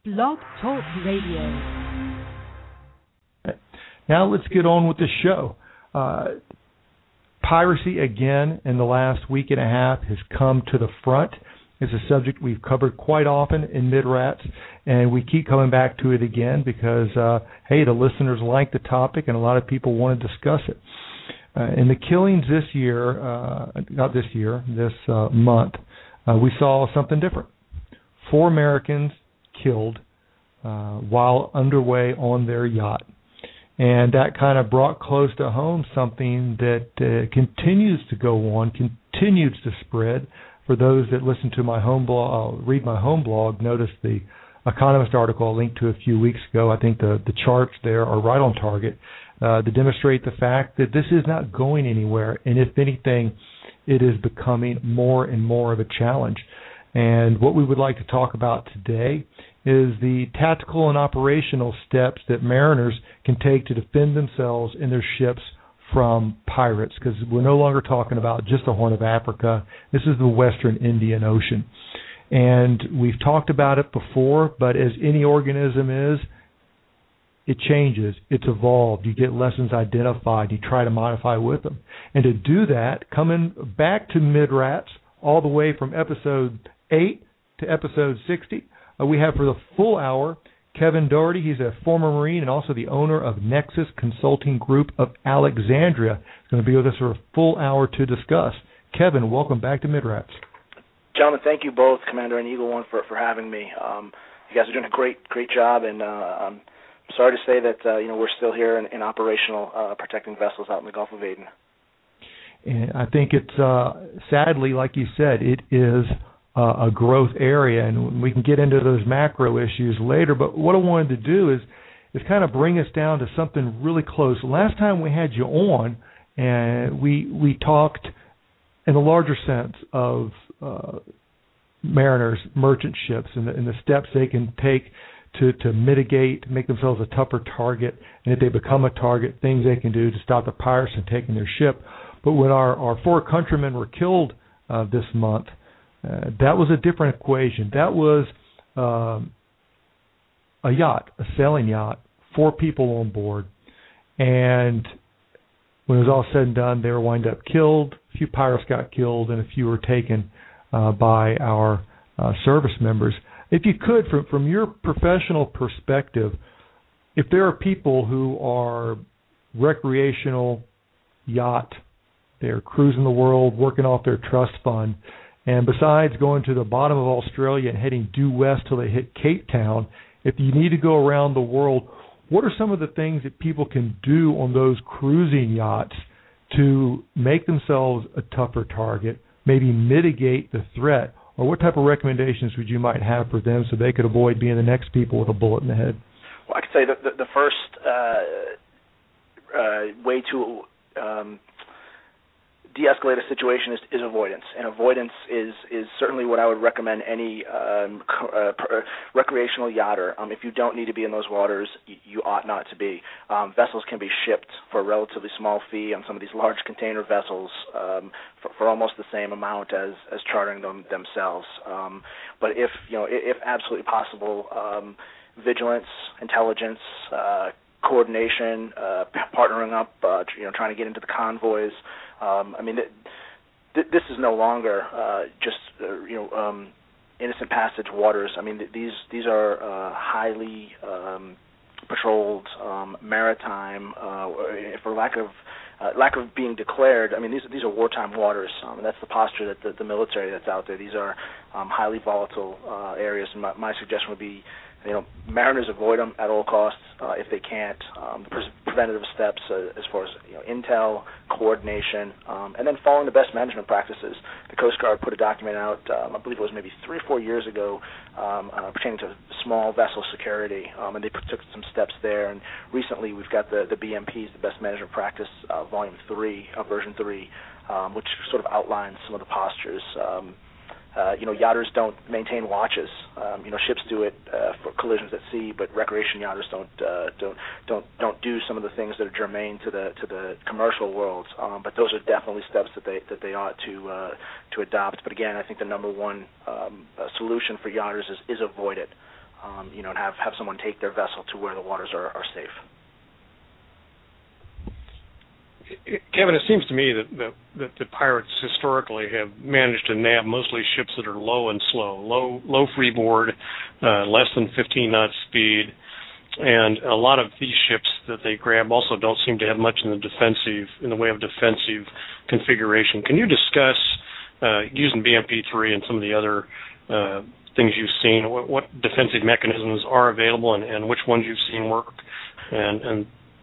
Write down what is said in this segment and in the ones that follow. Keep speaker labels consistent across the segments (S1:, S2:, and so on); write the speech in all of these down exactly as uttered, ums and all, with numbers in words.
S1: Blog Talk Radio.
S2: Now let's get on with the show. Uh, piracy, again, in the last week and a half has come to the front. It's a subject we've covered quite often in Mid-Rats, and we keep coming back to it again because, uh, hey, the listeners like the topic and a lot of people want to discuss it. Uh, in the killings this year, uh, not this year, this uh, month, uh, we saw something different. Four Americans killed uh, while underway on their yacht. And that kind of brought close to home something that uh, continues to go on, continues to spread. For those that listen to my home blog, uh, read my home blog, notice the Economist article I linked to a few weeks ago. I think the, the charts there are right on target uh, to demonstrate the fact that this is not going anywhere. And if anything, it is becoming more and more of a challenge. And what we would like to talk about today is the tactical and operational steps that mariners can take to defend themselves and their ships from pirates, because we're no longer talking about just the Horn of Africa. This is the Western Indian Ocean. And we've talked about it before, but as any organism is, it changes. It's evolved. You get lessons identified. You try to modify with them. And to do that, coming back to Mid-Rats, all the way from episode eight to episode sixty, uh, we have for the full hour Kevin Doherty. He's a former Marine and also the owner of Nexus Consulting Group of Alexandria. He's going to be with us for a full hour to discuss. Kevin, welcome back to Mid-Rats.
S3: Gentlemen, thank you both, Commander and Eagle One, for, for having me. Um, you guys are doing a great great job, and uh, I'm sorry to say that uh, you know we're still here in, in operational uh, protecting vessels out in the Gulf of Aden.
S2: And I think it's uh, sadly, like you said, it is Uh, a growth area, and we can get into those macro issues later. But what I wanted to do is is kind of bring us down to something really close. Last time we had you on, and we we talked in the larger sense of uh, mariners, merchant ships, and the, and the steps they can take to, to mitigate, make themselves a tougher target, and if they become a target, things they can do to stop the pirates from taking their ship. But when our, our four countrymen were killed uh, this month, Uh, that was a different equation. That was um, a yacht, a sailing yacht, four people on board. And when it was all said and done, they were wind up killed. A few pirates got killed, and a few were taken uh, by our uh, service members. If you could, from, from your professional perspective, if there are people who are recreational yacht, they're cruising the world, working off their trust fund, and besides going to the bottom of Australia and heading due west till they hit Cape Town, if you need to go around the world, what are some of the things that people can do on those cruising yachts to make themselves a tougher target, maybe mitigate the threat? Or what type of recommendations would you might have for them so they could avoid being the next people with a bullet in the head?
S3: Well, I could say that the, the first uh, uh, way to um, de-escalate a situation is, is avoidance, and avoidance is, is certainly what I would recommend any um, uh, uh, recreational yachter. Um, if you don't need to be in those waters, you, you ought not to be. Um, vessels can be shipped for a relatively small fee on some of these large container vessels um, for, for almost the same amount as, as chartering them themselves. Um, but if you know, if, if absolutely possible, um, vigilance, intelligence, uh, coordination, uh, partnering up, uh, you know, trying to get into the convoys. Um, I mean, th- th- this is no longer uh, just uh, you know um, innocent passage waters. I mean, th- these these are uh, highly um, patrolled um, maritime, uh, for lack of uh, lack of being declared. I mean, these these are wartime waters. Um, and that's the posture that the, the military that's out there. These are um, highly volatile uh, areas. And my, my suggestion would be, you know, mariners avoid them at all costs uh, if they can't. Um, the pre- preventative steps uh, as far as you know, intel, coordination, um, and then following the best management practices. The Coast Guard put a document out, um, I believe it was maybe three or four years ago, um, uh, pertaining to small vessel security, um, and they took some steps there. And recently, we've got the, the B M Ps, the Best Management Practice, uh, Volume Three, uh, Version Three, um, which sort of outlines some of the postures. Um, Uh, you know, yachters don't maintain watches. Um, you know, ships do it uh, for collisions at sea, but recreation yachters don't uh, don't don't don't do some of the things that are germane to the to the commercial world. Um, but those are definitely steps that they that they ought to uh, to adopt. But again, I think the number one um, uh, solution for yachters is, is avoid it. um, you know, and have, have someone take their vessel to where the waters are, are safe.
S1: Kevin, it seems to me that, that that the pirates historically have managed to nab mostly ships that are low and slow, low low freeboard, uh, less than fifteen knot speed, and a lot of these ships that they grab also don't seem to have much in the defensive in the way of defensive configuration. Can you discuss uh, using B M P three and some of the other uh, things you've seen, what, what defensive mechanisms are available, and, and which ones you've seen work, and, and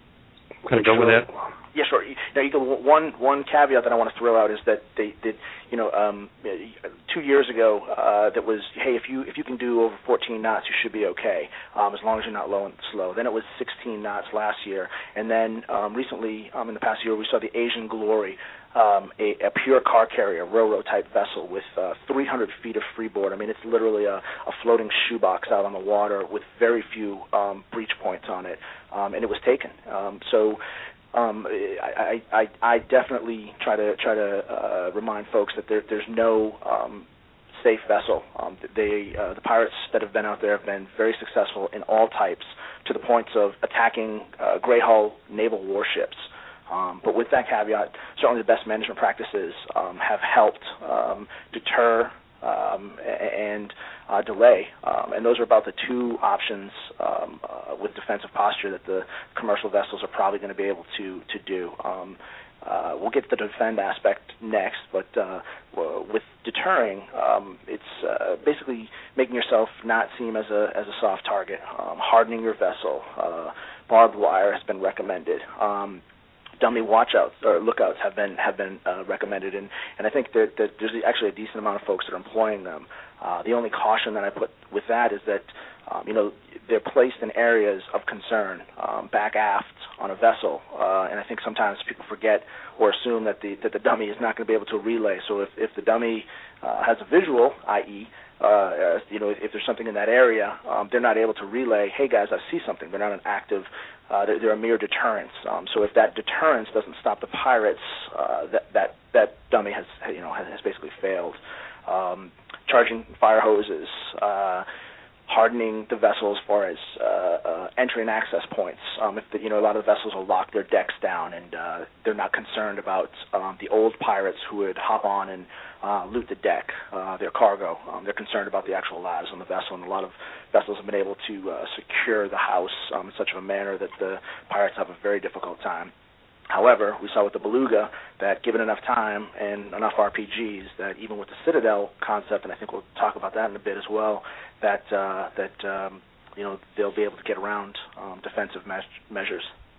S1: kind of go with that?
S3: Yeah, sure. Now, you know, one one caveat that I want to throw out is that they did, you know, um, two years ago uh, that was, hey, if you if you can do over fourteen knots, you should be okay, um, as long as you're not low and slow. Then it was sixteen knots last year, and then um, recently, um, in the past year, we saw the Asian Glory, um, a, a pure car carrier, Ro-Ro type vessel with uh, three hundred feet of freeboard. I mean, it's literally a, a floating shoebox out on the water with very few um, breach points on it, um, and it was taken. Um, so. Um, I, I, I definitely try to try to uh, remind folks that there, there's no um, safe vessel. Um, they, uh, the pirates that have been out there have been very successful in all types, to the points of attacking uh, gray hull naval warships. Um, but with that caveat, certainly the best management practices um, have helped um, deter um, and uh, delay, um, and those are about the two options um, uh, with defensive posture that the commercial vessels are probably going to be able to to do. Um, uh, we'll get to the defend aspect next, but uh, with deterring, um, it's uh, basically making yourself not seem as a as a soft target, um, hardening your vessel. Uh, barbed wire has been recommended. Um, Dummy watchouts or lookouts have been have been uh, recommended, and, and I think that, that there's actually a decent amount of folks that are employing them. Uh, the only caution that I put with that is that um, you know they're placed in areas of concern, um, back aft on a vessel, uh, and I think sometimes people forget or assume that the that the dummy is not going to be able to relay. So if if the dummy uh, has a visual, that is, Uh, you know, if, if there's something in that area, um, they're not able to relay, hey, guys, I see something. They're not an active, uh, they're, they're a mere deterrence. Um, so if that deterrence doesn't stop the pirates, uh, that, that, that dummy has, you know, has, has basically failed. Um, charging fire hoses, uh, hardening the vessel as far as uh, uh, entry and access points. Um, if the, you know, a lot of the vessels will lock their decks down, and uh, they're not concerned about um, the old pirates who would hop on and uh, loot the deck, uh, their cargo. Um, they're concerned about the actual lives on the vessel, and a lot of vessels have been able to uh, secure the house um, in such a manner that the pirates have a very difficult time. However, we saw with the Beluga that given enough time and enough R P Gs, that even with the Citadel concept, and I think we'll talk about that in a bit as well, that uh, that um, you know they'll be able to get around um, defensive me- measures.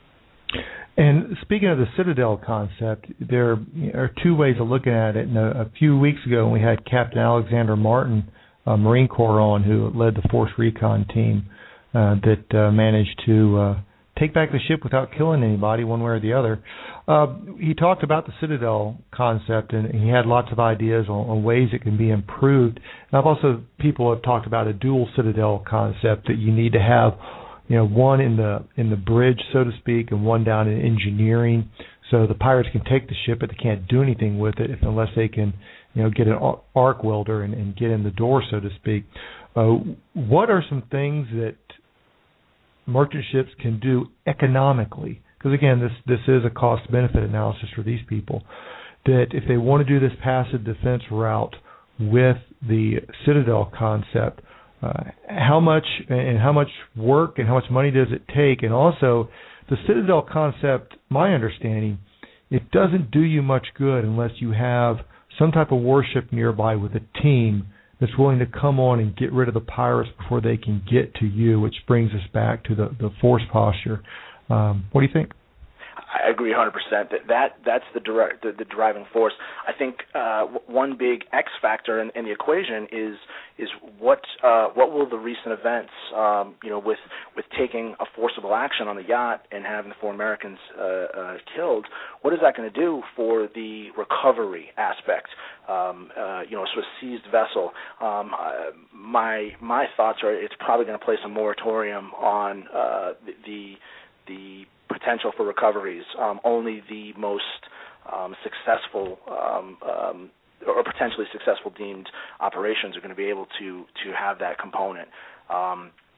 S2: And speaking of the Citadel concept, there are two ways of looking at it. And a, a few weeks ago, we had Captain Alexander Martin, uh, Marine Corps, on, who led the Force Recon team uh, that uh, managed to uh, take back the ship without killing anybody, one way or the other. Uh, he talked about the Citadel concept, and he had lots of ideas on, on ways it can be improved. And I've also, people have talked about a dual Citadel concept, that you need to have, you know, one in the in the bridge, so to speak, and one down in engineering, so the pirates can take the ship, but they can't do anything with it if, unless they can, you know, get an arc welder and, and get in the door, so to speak. Uh, what are some things that merchant ships can do economically? Because again, this this is a cost-benefit analysis for these people, that if they want to do this passive defense route with the Citadel concept, uh, how much and how much work and how much money does it take? And also, the Citadel concept, my understanding, it doesn't do you much good unless you have some type of warship nearby with a team that's willing to come on and get rid of the pirates before they can get to you, which brings us back to the, the force posture. Um, what do you think?
S3: I agree one hundred percent. That, that that's the, direct, the the driving force. I think uh, w- one big X factor in, in the equation is is what uh, what will the recent events, um, you know, with with taking a forcible action on the yacht and having the four Americans uh, uh, killed, what is that going to do for the recovery aspect? Um, uh, you know, sort of seized vessel. Um, uh, my my thoughts are it's probably going to place a moratorium on uh, the, the the potential for recoveries. Um, only the most um, successful um, um, or potentially successful deemed operations are going to be able to to have that component. Um,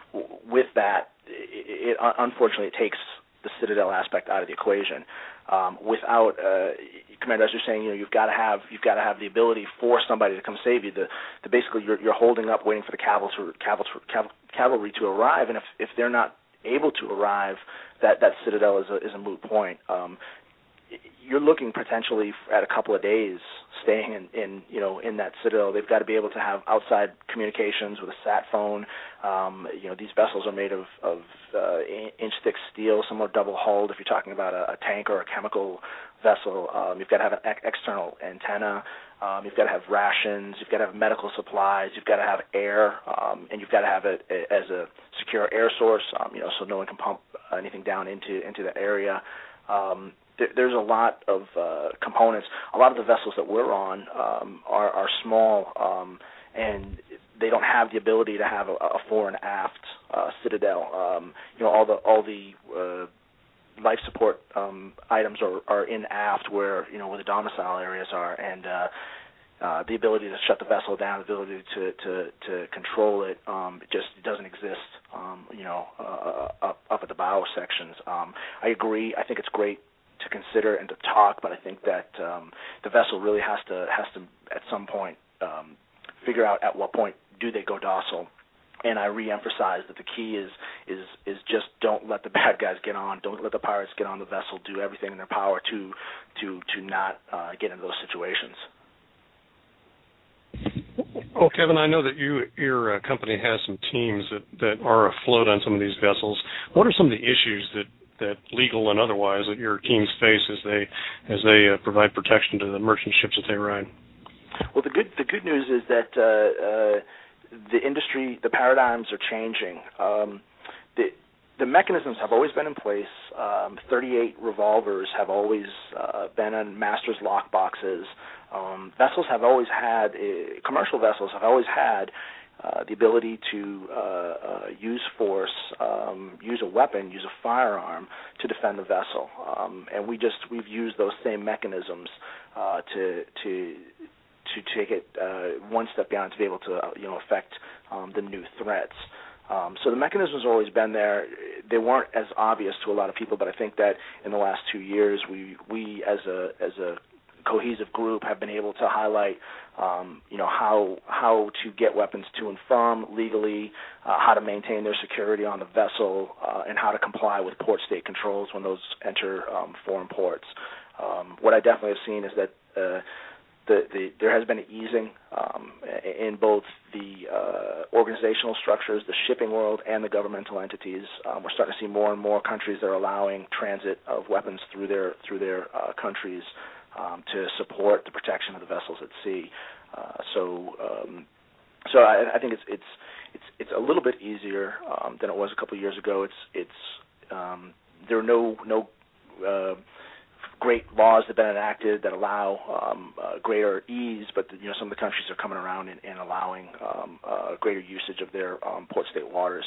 S3: with that, it, it, unfortunately, it takes the Citadel aspect out of the equation. Um, without, uh, Commander, as you're saying, you know, you've got to have you've got to have the ability for somebody to come save you. The, the basically, you're, you're holding up, waiting for the cavalry to, cavalry, cavalry to arrive, and if if they're not able to arrive, that that Citadel is a is a moot point. Um, you're looking potentially at a couple of days staying in, in you know in that Citadel. They've got to be able to have outside communications with a sat phone. Um, you know, these vessels are made of, of uh, inch thick steel. Some are double hulled. If you're talking about a, a tank or a chemical vessel, um, you've got to have an ex- external antenna. Um, you've got to have rations. You've got to have medical supplies. You've got to have air, um, and you've got to have it as a secure air source. Um, you know, so no one can pump anything down into into the area. Um, There's a lot of uh, components. A lot of the vessels that we're on um, are, are small, um, and they don't have the ability to have a, a fore and aft uh, Citadel. Um, you know, all the all the uh, life support um, items are, are in aft, where you know where the domicile areas are, and uh, uh, the ability to shut the vessel down, the ability to to, to control it, um, it just doesn't exist. Um, you know, uh, up up at the bow sections. Um, I agree. I think it's great to consider and to talk, but I think that um, the vessel really has to has to at some point um, figure out at what point do they go docile. And I re-emphasize that the key is is is just don't let the bad guys get on, don't let the pirates get on the vessel, do everything in their power to to to not uh, get into those situations.
S1: Well, Kevin, I know that you your uh, company has some teams that, that are afloat on some of these vessels. What are some of the issues that that legal and otherwise that your teams face as they as they uh, provide protection to the merchant ships that they ride?
S3: Well, the good the good news is that uh, uh, the industry, the paradigms are changing. Um, the the mechanisms have always been in place. Um, thirty-eight revolvers have always uh, been in master's lock boxes. Um, vessels have always had uh, commercial vessels have always had. Uh, the ability to uh, uh, use force, um, use a weapon, use a firearm to defend the vessel, um, and we just we've used those same mechanisms uh, to to to take it uh, one step beyond to be able to uh, you know affect um, the new threats. Um, so the mechanisms have always been there. They weren't as obvious to a lot of people, but I think that in the last two years, we we as a as a cohesive group have been able to highlight, um, you know, how how to get weapons to and from legally, uh, how to maintain their security on the vessel, uh, and how to comply with port state controls when those enter um, foreign ports. Um, what I definitely have seen is that uh, the, the, there has been an easing um, in both the uh, organizational structures, the shipping world, and the governmental entities. Um, we're starting to see more and more countries that are allowing transit of weapons through their through their uh, countries. Um, to support the protection of the vessels at sea, uh, so um, so I, I think it's it's it's it's a little bit easier um, than it was a couple of years ago. It's it's um, there are no no uh, great laws that have been enacted that allow um, uh, greater ease, but you know some of the countries are coming around and, and allowing um, uh, greater usage of their um, port state waters.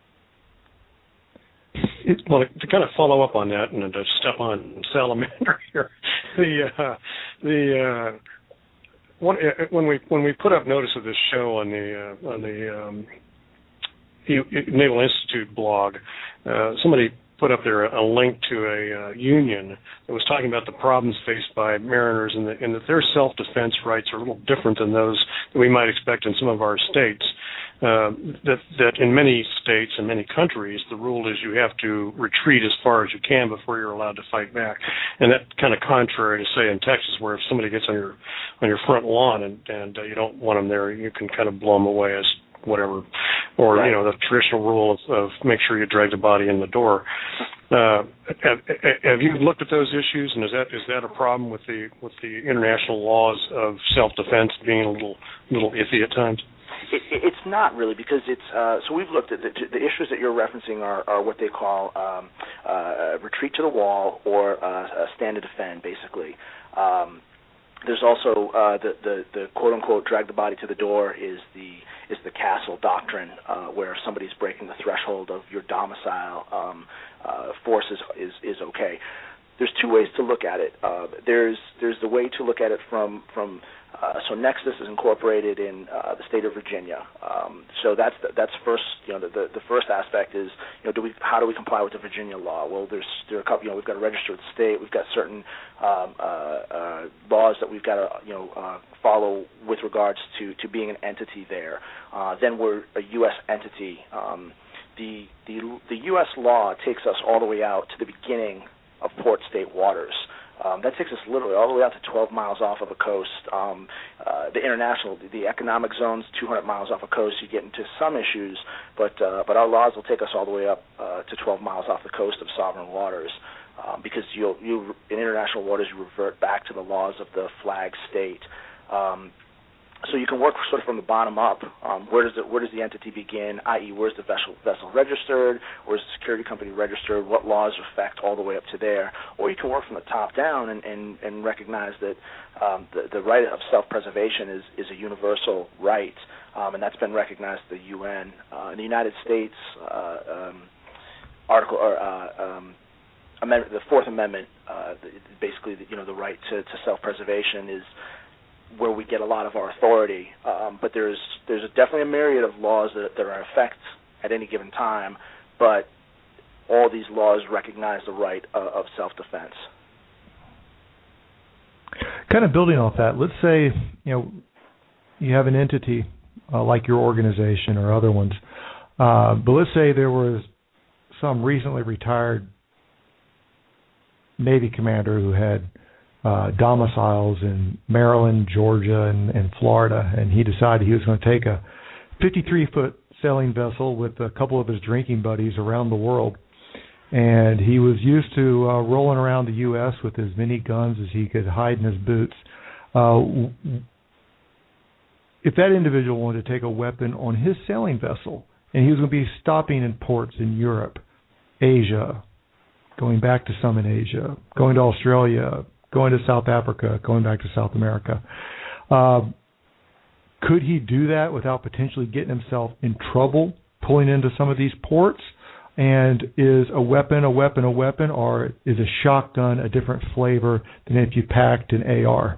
S1: It, well, to kind of follow up on that and to step on salamander here, the uh, the uh, one, uh, when we when we put up notice of this show on the uh, on the um, Naval Institute blog, uh, somebody put up there a link to a uh, union that was talking about the problems faced by mariners and, the, and that their self-defense rights are a little different than those that we might expect in some of our states. Uh, that, that in many states and many countries, the rule is you have to retreat as far as you can before you're allowed to fight back. And that kind of contrary to, say, in Texas, where if somebody gets on your on your front lawn and, and uh, you don't want them there, you can kind of blow them away as whatever, or right. you know the traditional rule of, of make sure you drag the body in the door. Uh, have, have you looked at those issues, and is that is that a problem with the with the international laws of self-defense being a little little iffy at times?
S3: It, it's not really, because it's uh, so we've looked at the, the issues that you're referencing are, are what they call um, uh, retreat to the wall or uh, stand to defend, basically. Um, There's also uh, the, the, the quote-unquote drag the body to the door is the is the castle doctrine, uh, where if somebody's breaking the threshold of your domicile, um, uh, force is, is, is okay. there's two ways to look at it. Uh, there's there's the way to look at it from from uh, so Nexus is incorporated in uh, the state of Virginia. Um, so that's the, that's first. You know, the, the the first aspect is, you know, do we how do we comply with the Virginia law? Well, there's there are a couple. You know, we've got to register with the state. We've got certain um, uh, uh, laws that we've got to you know uh, follow with regards to, to being an entity there. Uh, then we're a U S entity. Um, the the the U S law takes us all the way out to the beginning of port state waters. Um, that takes us literally all the way out to twelve miles off of a coast. Um, uh, the international, the, the economic zones, two hundred miles off a coast, you get into some issues, but uh, but our laws will take us all the way up uh, to twelve miles off the coast of sovereign waters, um, because you'll, you in international waters you revert back to the laws of the flag state. Um, So you can work sort of from the bottom up. Um, where does it, where does the entity begin? that is, where's the vessel vessel registered? Where's the security company registered? What laws affect all the way up to there? Or you can work from the top down and, and, and recognize that um, the, the right of self-preservation is, is a universal right, um, and that's been recognized by the U N. Uh, in the United States, uh, um, article or uh, um, amendment, the Fourth Amendment, uh, the, basically, the, you know, the right to, to self-preservation is where we get a lot of our authority, um, but there's there's a, definitely a myriad of laws that, that are in effect at any given time, but all these laws recognize the right uh, of self-defense.
S2: Kind of building off that, let's say you know you have an entity uh, like your organization or other ones, uh, but let's say there was some recently retired Navy commander who had Uh, domiciles in Maryland, Georgia, and, and Florida, and he decided he was going to take a fifty-three foot sailing vessel with a couple of his drinking buddies around the world, and he was used to uh, rolling around the U S with as many guns as he could hide in his boots. Uh, if that individual wanted to take a weapon on his sailing vessel, and he was going to be stopping in ports in Europe, Asia, going back to some in Asia, going to Australia, going to South Africa, going back to South America. Uh, could he do that without potentially getting himself in trouble pulling into some of these ports? And is a weapon a weapon a weapon, or is a shotgun a different flavor than if you packed an A R?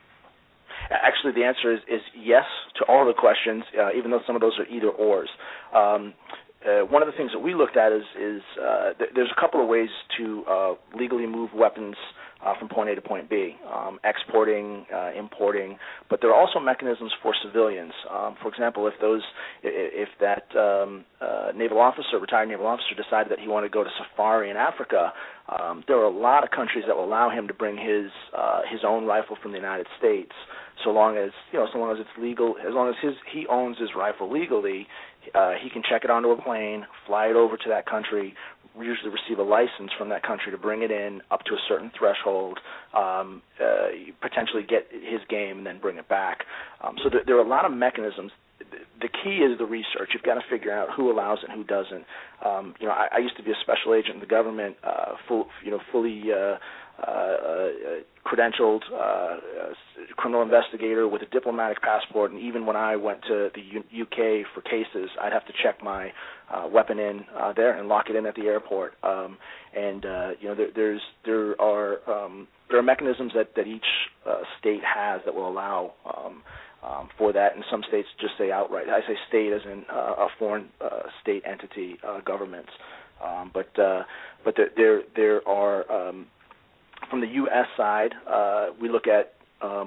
S3: Actually, the answer is, is yes to all the questions, uh, even though some of those are either-ors. Um, Uh, one of the things that we looked at is, is uh, th- there's a couple of ways to uh, legally move weapons uh, from point A to point B, um, exporting, uh, importing, but there are also mechanisms for civilians. Um, for example, if those, if that um, uh, naval officer, retired naval officer, decided that he wanted to go to safari in Africa, um, there are a lot of countries that will allow him to bring his uh, his own rifle from the United States, so long as you know, so long as it's legal, as long as his he owns his rifle legally. Uh, he can check it onto a plane, fly it over to that country, usually receive a license from that country to bring it in up to a certain threshold, um, uh, potentially get his game, and then bring it back. Um, so there, there are a lot of mechanisms. The key is the research. You've got to figure out who allows it and who doesn't. Um, you know, I, I used to be a special agent in the government, uh, full, you know, fully uh, uh, uh, credentialed uh, uh, criminal investigator with a diplomatic passport, and even when I went to the U- UK for cases, I'd have to check my uh, weapon in uh, there and lock it in at the airport. Um, and uh, you know, there, there's there are um, there are mechanisms that that each uh, state has that will allow. Um, Um, for that, and some states just say outright. I say state as in uh, a foreign uh, state entity, uh, governments. Um, but uh, but there there, there are um, from the U S side, uh, we look at um,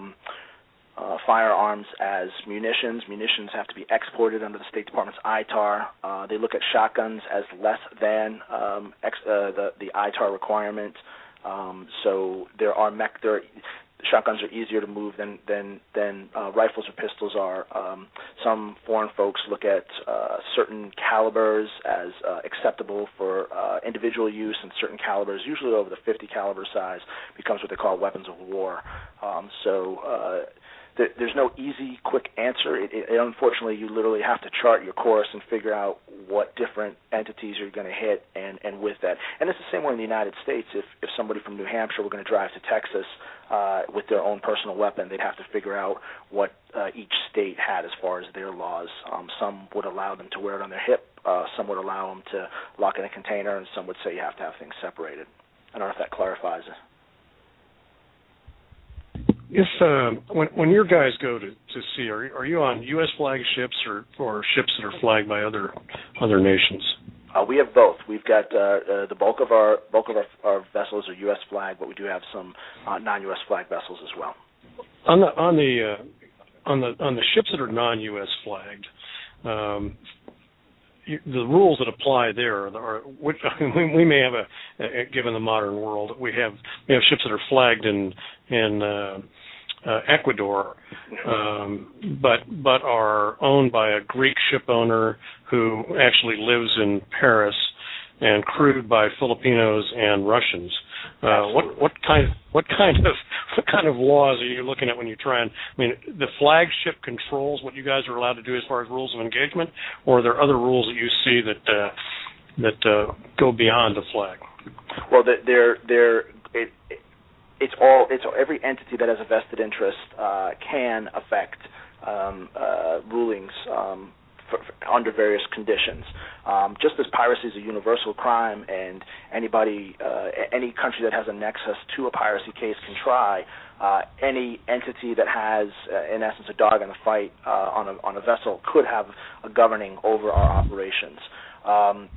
S3: uh, firearms as munitions. Munitions have to be exported under the State Department's I T A R. Uh, they look at shotguns as less than um, ex, uh, the the I T A R requirement. Um, so there are mech there. Shotguns are easier to move than than than uh, rifles or pistols are. Um, some foreign folks look at uh, certain calibers as uh, acceptable for uh, individual use, and certain calibers, usually over the fifty caliber size, becomes what they call weapons of war. Um, so uh, th- there's no easy, quick answer. It, it, unfortunately, you literally have to chart your course and figure out what different entities you're going to hit, and, and with that. And it's the same way in the United States. If, if somebody from New Hampshire were going to drive to Texas uh, with their own personal weapon, they'd have to figure out what uh, each state had as far as their laws. Um, some would allow them to wear it on their hip. Uh, some would allow them to lock in a container, and some would say you have to have things separated. I don't know if that clarifies it.
S1: If uh, when when your guys go to, to sea, are are you on U S flag ships or, or ships that are flagged by other other nations?
S3: Uh, we have both. We've got uh, uh, the bulk of our bulk of our, our vessels are U S flagged, but we do have some uh, non-U S flag vessels as well.
S1: On the on the uh, on the on the ships that are non-U S flagged, um, you, the rules that apply there are, which we, we may have a, a given the modern world, we have we have ships that are flagged in in uh, uh, Ecuador, um, but but are owned by a Greek ship owner who actually lives in Paris, and crewed by Filipinos and Russians. Uh, what what kind what kind of what kind of laws are you looking at when you try and I mean the flagship controls what you guys are allowed to do as far as rules of engagement, or are there other rules that you see that uh, that uh, go beyond the flag?
S3: Well, they're they're it, it's all it's every entity that has a vested interest uh, can affect um, uh, rulings um, for, for, under various conditions. Um, just as piracy is a universal crime, and anybody, uh, any country that has a nexus to a piracy case can try, uh, any entity that has, uh, in essence, a dog in the fight uh, on a on a vessel could have a governing over our operations. Um,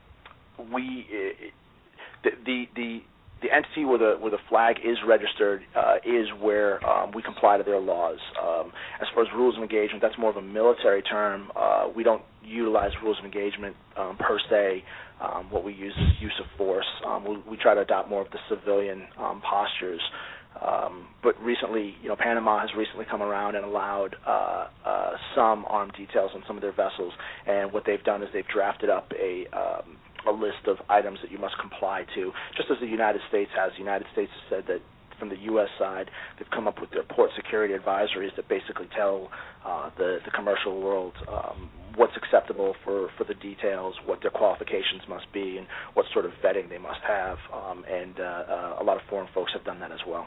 S3: we the the the The entity where the where the flag is registered uh, is where um, we comply to their laws. Um, as far as rules of engagement, that's more of a military term. Uh, we don't utilize rules of engagement um, per se. Um, what we use is use of force. Um, we, we try to adopt more of the civilian um, postures. Um, but recently, you know, Panama has recently come around and allowed uh, uh, some armed details on some of their vessels. And what they've done is they've drafted up a um, a list of items that you must comply to, just as the United States has. The United States has said that from the U S side, they've come up with their port security advisories that basically tell uh, the, the commercial world um, what's acceptable for, for the details, what their qualifications must be, and what sort of vetting they must have. Um, and uh, uh, a lot of foreign folks have done that as well.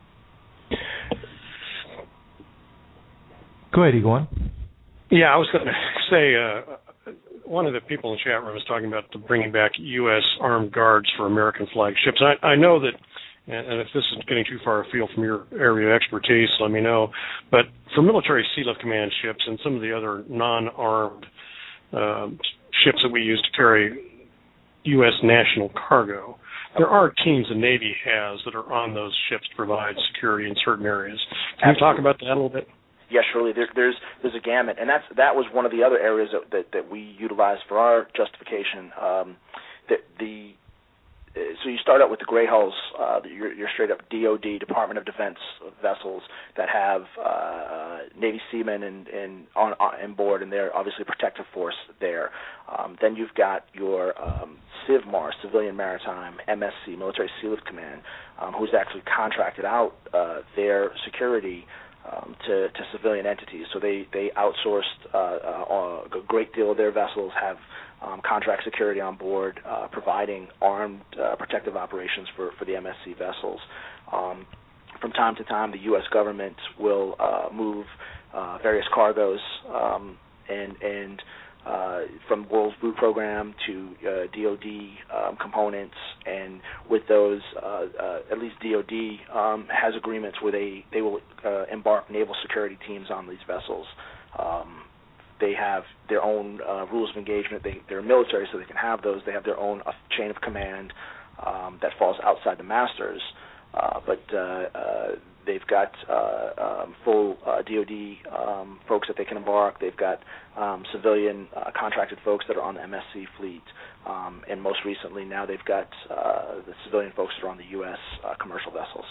S2: Go ahead, Egon.
S1: Yeah, I was going to say, uh, one of the people in the chat room was talking about the bringing back U S armed guards for American flag ships. I, I know that, and if this is getting too far afield from your area of expertise, let me know, but for military Sea Lift Command ships and some of the other non-armed uh, ships that we use to carry U S national cargo, there are teams the Navy has that are on those ships to provide security in certain areas. Can you talk about that a little bit?
S3: Yes, surely. There, there's there's a gamut, and that's that was one of the other areas that that, that we utilized for our justification. Um, that the so you start out with the gray hulls, uh, your, your straight up D O D, Department of Defense vessels that have uh, Navy seamen and, and on, on board, and they're obviously protective force there. Um, then you've got your um, CIVMAR, Civilian Maritime, M S C, Military Sea Lift Command, um, who's actually contracted out uh, their security Um, to, to civilian entities. So they, they outsourced uh, uh, a great deal of their vessels, have um, contract security on board, uh, providing armed uh, protective operations for, for the M S C vessels. Um, from time to time, the U S government will uh, move uh, various cargoes um, and, and uh, from World Food Program to uh, D O D um, components, and with those, uh, uh, at least D O D um, has agreements where they, they will uh, embark naval security teams on these vessels. Um, they have their own uh, rules of engagement. They, they're military, so they can have those. They have their own uh, chain of command um, that falls outside the masters. Uh, but uh, uh, they've got uh, um, full uh, D O D um, folks that they can embark. They've got um, civilian uh, contracted folks that are on the M S C fleet. Um, and most recently now they've got uh, the civilian folks that are on the U S uh, commercial vessels.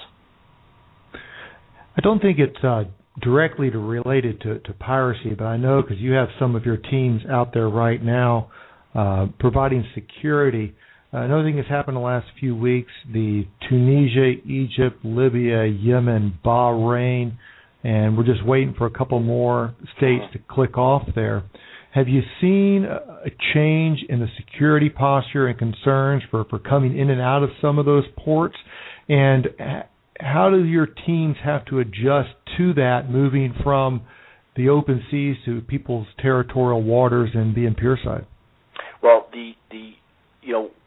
S2: I don't think it's uh, directly related to, to piracy, but I know because you have some of your teams out there right now uh, providing security. Uh, another thing that's happened in the last few weeks, the Tunisia, Egypt, Libya, Yemen, Bahrain, and we're just waiting for a couple more states to click off there. Have you seen a change in the security posture and concerns for, for coming in and out of some of those ports? And how do your teams have to adjust to that, moving from the open seas to people's territorial waters and being pierside?
S3: Well, the, the you know,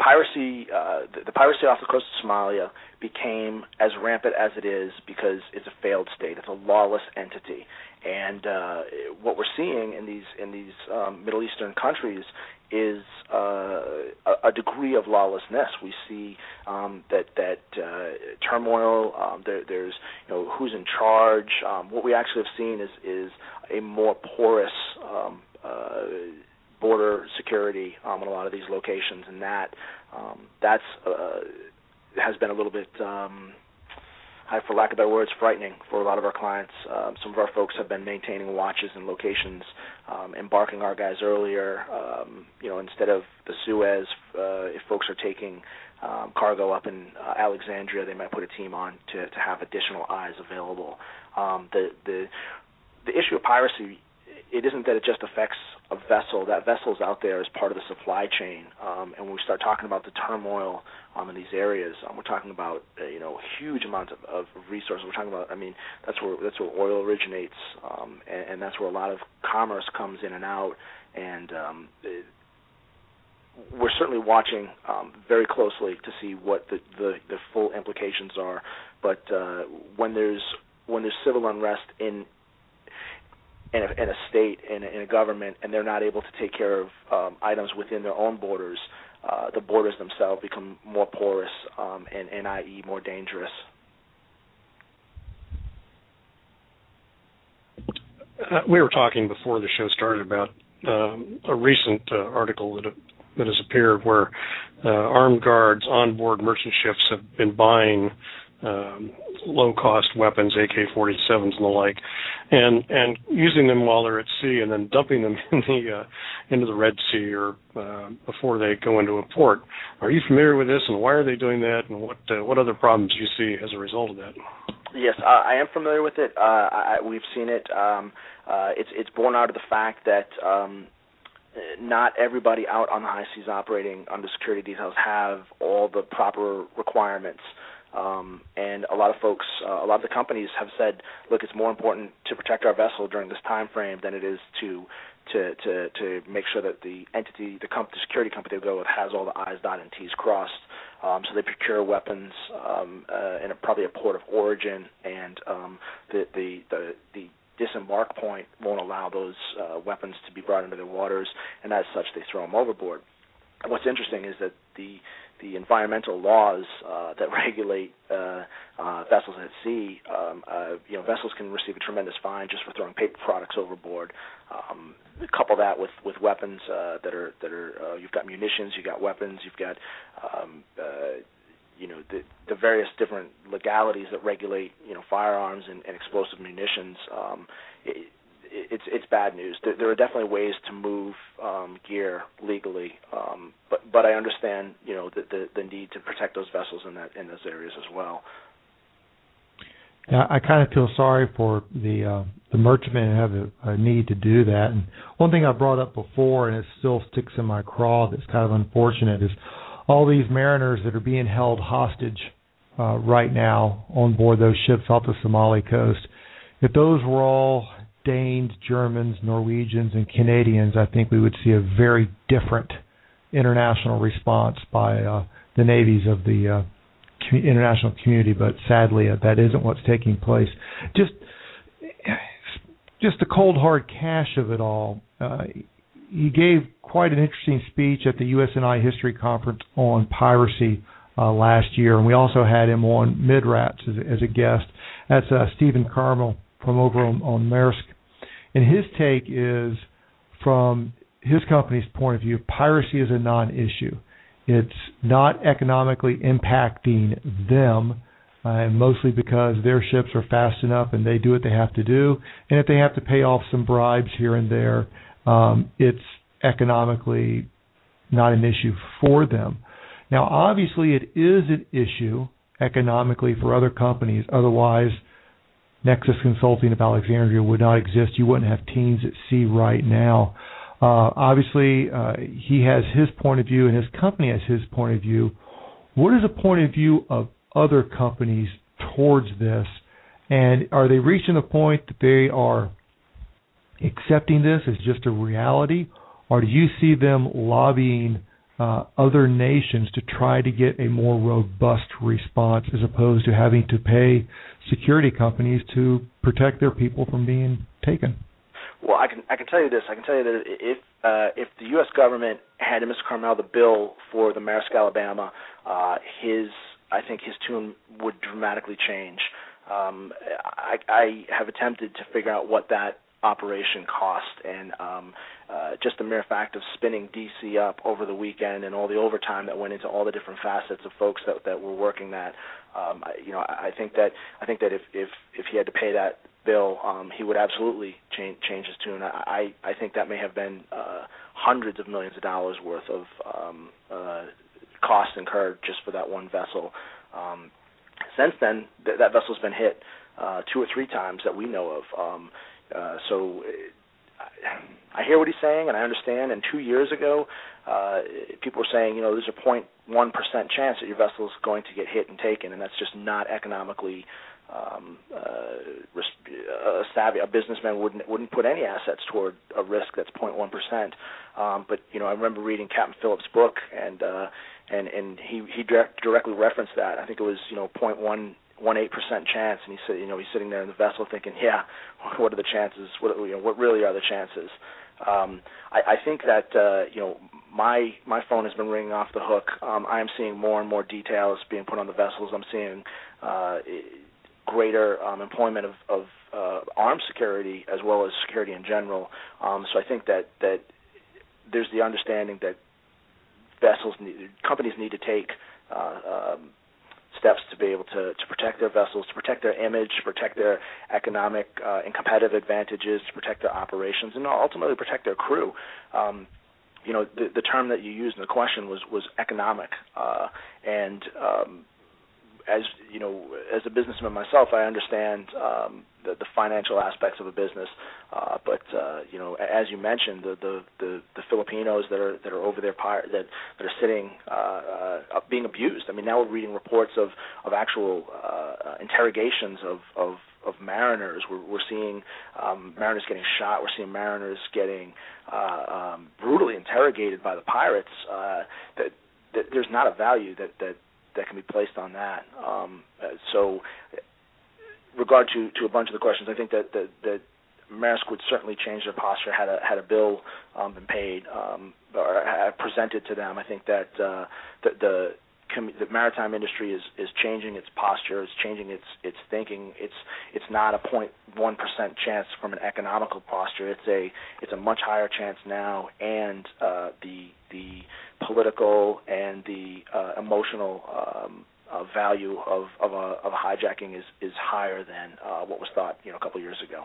S3: piracy, uh, the, the piracy off the coast of Somalia became as rampant as it is because it's a failed state. It's a lawless entity, and uh, what we're seeing in these in these um, Middle Eastern countries is uh, a, a degree of lawlessness. We see um, that that uh, turmoil. Um, there, there's you know who's in charge. Um, what we actually have seen is is a more porous um, uh, border security um, in a lot of these locations, and that um, that's uh, has been a little bit, um, for lack of better words, frightening for a lot of our clients. Um, some of our folks have been maintaining watches in locations, um, embarking our guys earlier. Um, you know, instead of the Suez, uh, if folks are taking um, cargo up in uh, Alexandria, they might put a team on to, to have additional eyes available. Um, the the the issue of piracy, it isn't that it just affects a vessel. That vessel's out there as part of the supply chain. Um, and when we start talking about the turmoil um, in these areas, um, we're talking about uh, you know huge amounts of, of resources. We're talking about, I mean, that's where that's where oil originates, um, and, and that's where a lot of commerce comes in and out. And um, it, we're certainly watching um, very closely to see what the, the, the full implications are. But uh, when there's when there's civil unrest in In a, in a state, in a, in a government, and they're not able to take care of um, items within their own borders, uh, the borders themselves become more porous um, and, and, that is, more dangerous.
S1: Uh, we were talking before the show started about um, a recent uh, article that, that has appeared where uh, armed guards on board merchant ships have been buying Um, low-cost weapons, A K forty-sevens and the like, and and using them while they're at sea, and then dumping them in the uh, into the Red Sea or uh, before they go into a port. Are you familiar with this, and why are they doing that, and what uh, what other problems do you see as a result of that?
S3: Yes, uh, I am familiar with it. Uh, I, we've seen it. Um, uh, it's it's born out of the fact that um, not everybody out on the high seas operating under security details have all the proper requirements. Um, and a lot of folks, uh, a lot of the companies have said, look, it's more important to protect our vessel during this time frame than it is to to to, to make sure that the entity, the, comp- the security company they go with has all the I's dotted and T's crossed. Um, so they procure weapons um, uh, in a, probably a port of origin, and um, the, the, the, the disembark point won't allow those uh, weapons to be brought into their waters, and as such they throw them overboard. And what's interesting is that the the environmental laws uh, that regulate uh, uh, vessels at sea, um, uh, you know, vessels can receive a tremendous fine just for throwing paper products overboard. Um, couple that with, with weapons uh, that are that are uh, you've got munitions, you've got weapons, you've got um, uh, you know the, the various different legalities that regulate you know firearms and, and explosive munitions. Um, it, It's it's bad news. There, there are definitely ways to move um, gear legally, um, but but I understand you know the, the the need to protect those vessels in that in those areas as well.
S2: Yeah, I kind of feel sorry for the uh, the merchantmen who have a, a need to do that. And one thing I brought up before, and it still sticks in my craw, that's kind of unfortunate, is all these mariners that are being held hostage uh, right now on board those ships off the Somali coast. If those were all Danes, Germans, Norwegians, and Canadians, I think we would see a very different international response by uh, the navies of the uh, com- international community. But sadly, uh, that isn't what's taking place. Just, just the cold hard cash of it all. Uh, he gave quite an interesting speech at the U S N I History Conference on piracy uh, last year, and we also had him on Midrats as, as a guest. That's uh, Stephen Carmel from over on, on Maersk. And his take is, from his company's point of view, piracy is a non-issue. It's not economically impacting them, uh, mostly because their ships are fast enough and they do what they have to do. And if they have to pay off some bribes here and there, um, it's economically not an issue for them. Now, obviously, it is an issue economically for other companies. Otherwise, Nexus Consulting of Alexandria would not exist. You wouldn't have teams at sea right now. Uh, obviously, uh, he has his point of view, and his company has his point of view. What is the point of view of other companies towards this? And are they reaching the point that they are accepting this as just a reality, or do you see them lobbying uh, other nations to try to get a more robust response as opposed to having to pay security companies to protect their people from being taken?
S3: Well, I can I can tell you this. I can tell you that if uh, if the U S government handed Mister Carmel the bill for the Maersk Alabama, uh, his I think his tune would dramatically change. Um, I, I have attempted to figure out what that operation cost, and um, uh, just the mere fact of spinning D C up over the weekend and all the overtime that went into all the different facets of folks that that were working that, um, I, you know, I, I think that I think that if if if he had to pay that bill, um, he would absolutely change change his tune. I I think that may have been uh, hundreds of millions of dollars worth of um, uh, costs incurred just for that one vessel. Um, since then, th- that vessel's been hit uh, two or three times that we know of. Um, uh, so I, I hear what he's saying, and I understand. And two years ago, uh, people were saying, you know, there's a zero point one percent chance that your vessel is going to get hit and taken, and that's just not economically um, uh, a savvy. A businessman wouldn't wouldn't put any assets toward a risk that's zero point one percent. Um, but you know, I remember reading Captain Phillips' book, and uh, and and he he direct, directly referenced that. I think it was you know zero point one one eight percent chance, and he said, you know, he's sitting there in the vessel thinking, yeah, what are the chances? What you know, what really are the chances? Um, I, I think that uh, you know my my phone has been ringing off the hook. Um, I am seeing more and more details being put on the vessels. I'm seeing uh, greater um, employment of, of uh, armed security as well as security in general. Um, so I think that that there's the understanding that vessels need, companies need to take uh, um, steps to be able to, to protect their vessels, to protect their image, to protect their economic uh, and competitive advantages, to protect their operations, and ultimately protect their crew. Um, you know, the, the term that you used in the question was was economic, uh, and um, as you know, as a businessman myself, I understand um, the, the financial aspects of a business. Uh, but uh, you know, as you mentioned, the, the, the, the Filipinos that are that are over there that that are sitting uh, uh, being abused. I mean, now we're reading reports of of actual uh, interrogations of of, of mariners. We're, we're seeing um, mariners getting shot. We're seeing mariners getting uh, um, brutally interrogated by the pirates. Uh, that, that there's not a value that that. that can be placed on that. Um, uh, so, regard to, to a bunch of the questions, I think that that, that Maersk would certainly change their posture had a had a bill um, been paid um, or had presented to them. I think that uh, the, the the maritime industry is, is changing its posture, it's changing its its thinking. It's it's not a zero point one percent chance from an economical posture. It's a it's a much higher chance now, and uh, the the political and the uh, emotional um, uh, value of of a, of a hijacking is is higher than uh, what was thought you know a couple of years ago.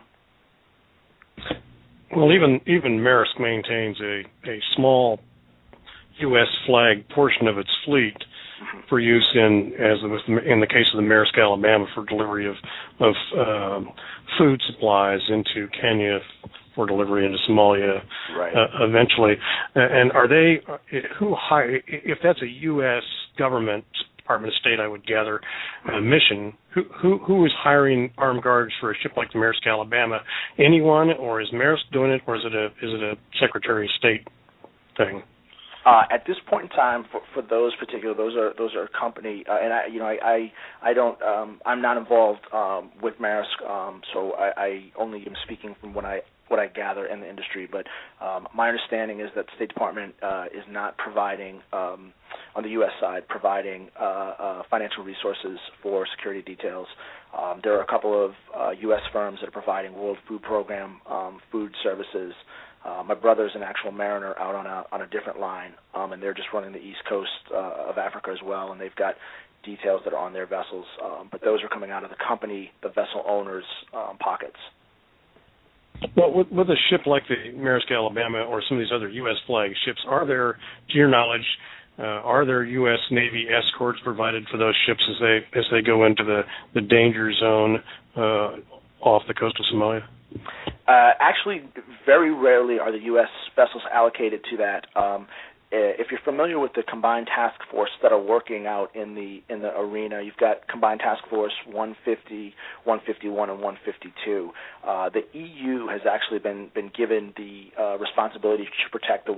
S1: Well, even even Maersk maintains a a small U S flag portion of its fleet for use in, as in the case of the Maersk Alabama, for delivery of of um, food supplies into Kenya for delivery into Somalia,
S3: right.
S1: uh, eventually. And are they who hire? If that's a U S government Department of State, I would gather, uh, mission. Who who who is hiring armed guards for a ship like the Maersk Alabama? Anyone, or is Maersk doing it, or is it a is it a Secretary of State thing?
S3: Uh, at this point in time, for, for those particular, those are those are company, uh, and I, you know, I, I, I don't, um, I'm not involved um, with Maersk, um, so I, I only am speaking from what I what I gather in the industry. But um, my understanding is that the State Department uh, is not providing, um, on the U S side, providing uh, uh, financial resources for security details. Um, there are a couple of uh, U S firms that are providing World Food Program um, food services. Uh, my brother's an actual mariner out on a on a different line, um, and they're just running the east coast uh, of Africa as well, and they've got details that are on their vessels, um, but those are coming out of the company, the vessel owners' um, pockets.
S1: Well, with, with a ship like the Maersk Alabama or some of these other U S flag ships, are there, to your knowledge, uh, are there U S Navy escorts provided for those ships as they as they go into the, the danger zone uh, off the coast of Somalia?
S3: Uh, actually, very rarely are the U S vessels allocated to that. Um, if you're familiar with the combined task force that are working out in the in the arena, you've got combined task force one fifty, one fifty-one, and one fifty-two. Uh, the E U has actually been been given the uh, responsibility to protect the World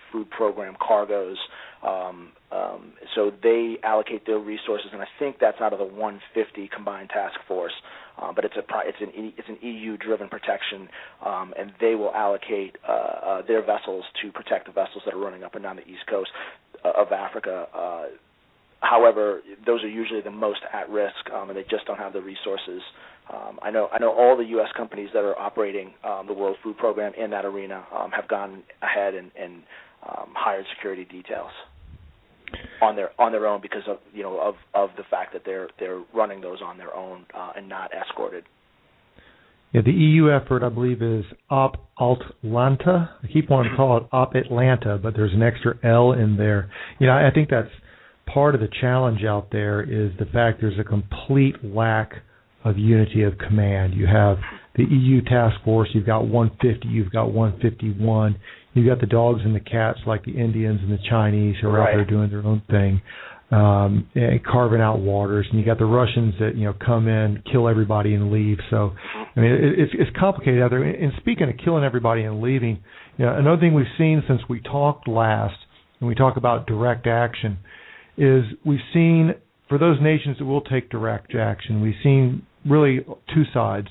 S3: Food Program cargoes. Um, um, so they allocate their resources, and I think that's out of the one fifty combined task force. Um, but it's a it's an it's an E U-driven protection, um, and they will allocate uh, uh, their vessels to protect the vessels that are running up and down the east coast uh, of Africa. Uh, however, those are usually the most at risk, um, and they just don't have the resources. Um, I know I know all the U S companies that are operating um, the World Food Program in that arena um, have gone ahead and, and um, hired security details on their on their own because of you know of, of the fact that they're they're running those on their own uh, and not escorted.
S2: Yeah, the E U effort, I believe, is Op Atlanta. I keep wanting to call it Op Atlanta, but there's an extra L in there. You know, I think that's part of the challenge out there is the fact there's a complete lack of unity of command. You have the E U task force, you've got one fifty, you've got one fifty-one. You've got the dogs and the cats like the Indians and the Chinese who are
S3: right.
S2: out there doing their own thing, um, and carving out waters. And you got the Russians that, you know, come in, kill everybody and leave. So, I mean, it, it's, it's complicated out there. And speaking of killing everybody and leaving, you know, another thing we've seen since we talked last, when we talk about direct action, is we've seen, for those nations that will take direct action, we've seen really two sides.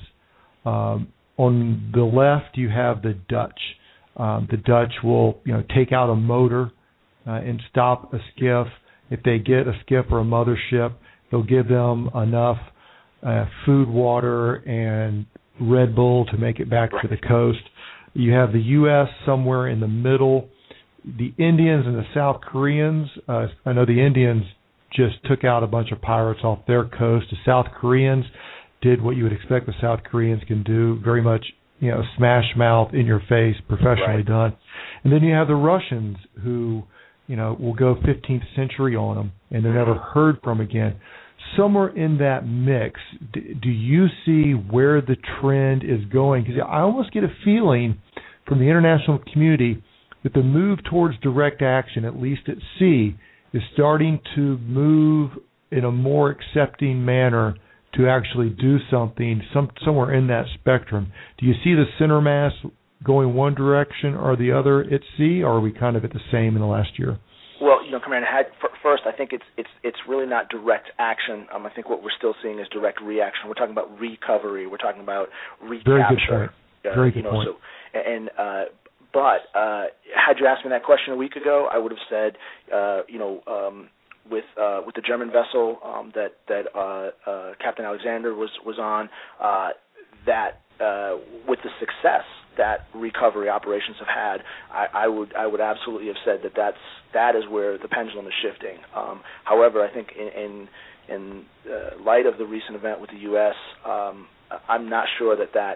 S2: Um, on the left, you have the Dutch. Um, the Dutch will, you know, take out a motor uh, and stop a skiff. If they get a skiff or a mothership, they'll give them enough uh, food, water, and Red Bull to make it back to the coast. You have the U S somewhere in the middle. The Indians and the South Koreans, uh, I know the Indians just took out a bunch of pirates off their coast. The South Koreans did what you would expect the South Koreans can do, very much, you know, smash mouth, in your face, professionally
S3: right.
S2: done. And then you have the Russians who, you know, will go fifteenth century on them, and they're never heard from again. Somewhere in that mix, d- do you see where the trend is going? Because I almost get a feeling from the international community that the move towards direct action, at least at sea, is starting to move in a more accepting manner to actually do something some, somewhere in that spectrum. Do you see the center mass going one direction or the other at sea, or are we kind of at the same in the last year?
S3: Well, you know, Commander, had, first, I think it's it's it's really not direct action. Um, I think what we're still seeing is direct reaction. We're talking about recovery. We're talking about recapture.
S2: Very good point.
S3: Uh,
S2: Very
S3: you
S2: good
S3: know,
S2: point.
S3: So, and uh, but uh, had you asked me that question a week ago, I would have said, uh, you know. Um, with uh, with the German vessel um, that that uh, uh, Captain Alexander was was on, uh, that uh, with the success that recovery operations have had, I, I would I would absolutely have said that that's that is where the pendulum is shifting. Um, however, I think in in, in uh, light of the recent event with the U S, um, I'm not sure that that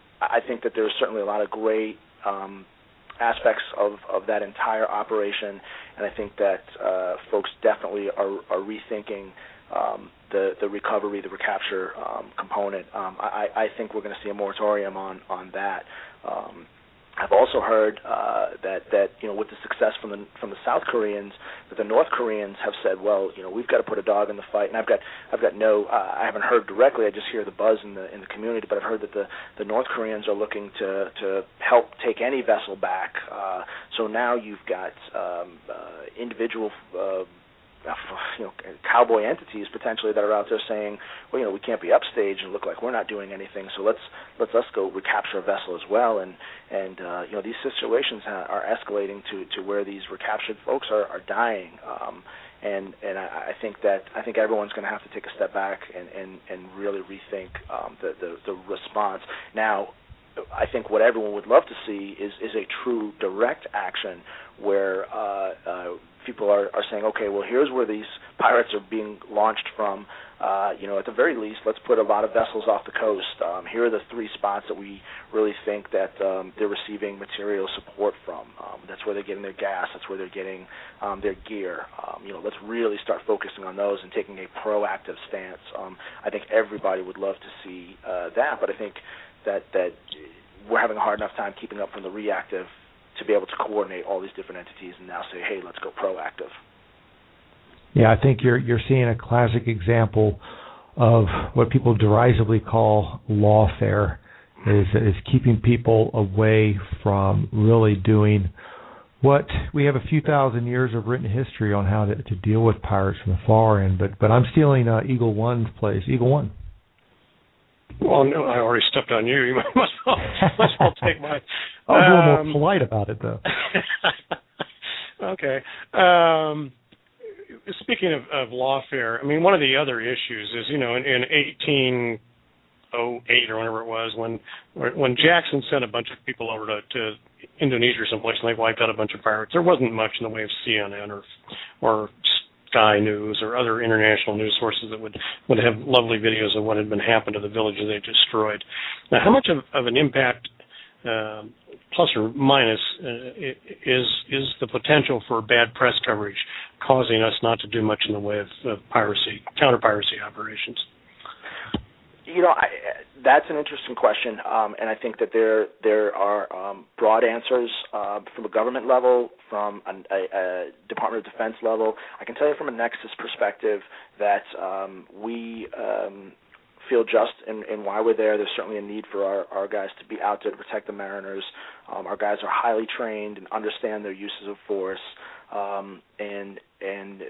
S3: I think that there's certainly a lot of gray Um, aspects of, of that entire operation, and I think that uh, folks definitely are, are rethinking um, the, the recovery, the recapture um, component. Um, I, I think we're going to see a moratorium on, on that. Um, I've also heard uh, that, that you know with the success from the from the South Koreans, that the North Koreans have said, well, you know, we've got to put a dog in the fight. And I've got I've got no uh, I haven't heard directly. I just hear the buzz in the in the community. But I've heard that the, the North Koreans are looking to to help take any vessel back. Uh, so now you've got um, uh, individual. Uh, you know, cowboy entities potentially that are out there saying, well, you know, we can't be upstaged and look like we're not doing anything, so let's let's us go recapture a vessel as well. And and uh, you know, these situations are escalating to, to where these recaptured folks are, are dying. Um, and and I, I think that I think everyone's going to have to take a step back and, and, and really rethink um, the, the the response. Now, I think what everyone would love to see is is a true direct action where uh, uh, people are, are saying, okay, well, here's where these pirates are being launched from. Uh, you know, at the very least, let's put a lot of vessels off the coast. Um, here are the three spots that we really think that um, they're receiving material support from. Um, that's where they're getting their gas. That's where they're getting um, their gear. Um, you know, let's really start focusing on those and taking a proactive stance. Um, I think everybody would love to see uh, that, but I think that that we're having a hard enough time keeping up from the reactive to be able to coordinate all these different entities and now say, hey, let's go proactive.
S2: Yeah, I think you're you're seeing a classic example of what people derisively call lawfare, is is keeping people away from really doing what we have a few thousand years of written history on how to, to deal with pirates from the far end, but but I'm stealing uh, Eagle One's place. Eagle One.
S1: Well, no, I already stepped on you. You might as well, might as well take my.
S2: I was um, a little more
S1: um,
S2: polite about it, though.
S1: Okay. Um, speaking of, of lawfare, I mean, one of the other issues is, you know, in, in eighteen oh eight or whatever it was, when when Jackson sent a bunch of people over to, to Indonesia or someplace and they wiped out a bunch of pirates, there wasn't much in the way of C N N or or Sky News or other international news sources that would, would have lovely videos of what had been happened to the villages they destroyed. Now, how much of, of an impact, uh, plus or minus, uh, is is the potential for bad press coverage causing us not to do much in the way of, of piracy, counter-piracy operations?
S3: You know, I, that's an interesting question, um, and I think that there there are um, broad answers uh, from a government level, from a, a, a Department of Defense level. I can tell you from a Nexus perspective that um, we um, feel just in, in why we're there. There's certainly a need for our, our guys to be out there to protect the mariners. Um, our guys are highly trained and understand their uses of force, um, and and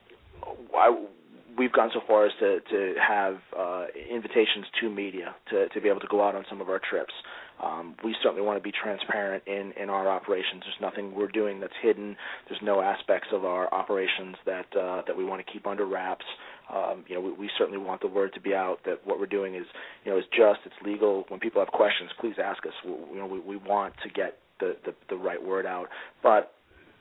S3: I. We've gone so far as to, to have uh, invitations to media to, to be able to go out on some of our trips. Um, we certainly want to be transparent in, in our operations. There's nothing we're doing that's hidden. There's no aspects of our operations that uh, that we want to keep under wraps. Um, you know, we, we certainly want the word to be out that what we're doing is, you know, is just, it's legal. When people have questions, please ask us. We, you know, we, we want to get the, the, the right word out, but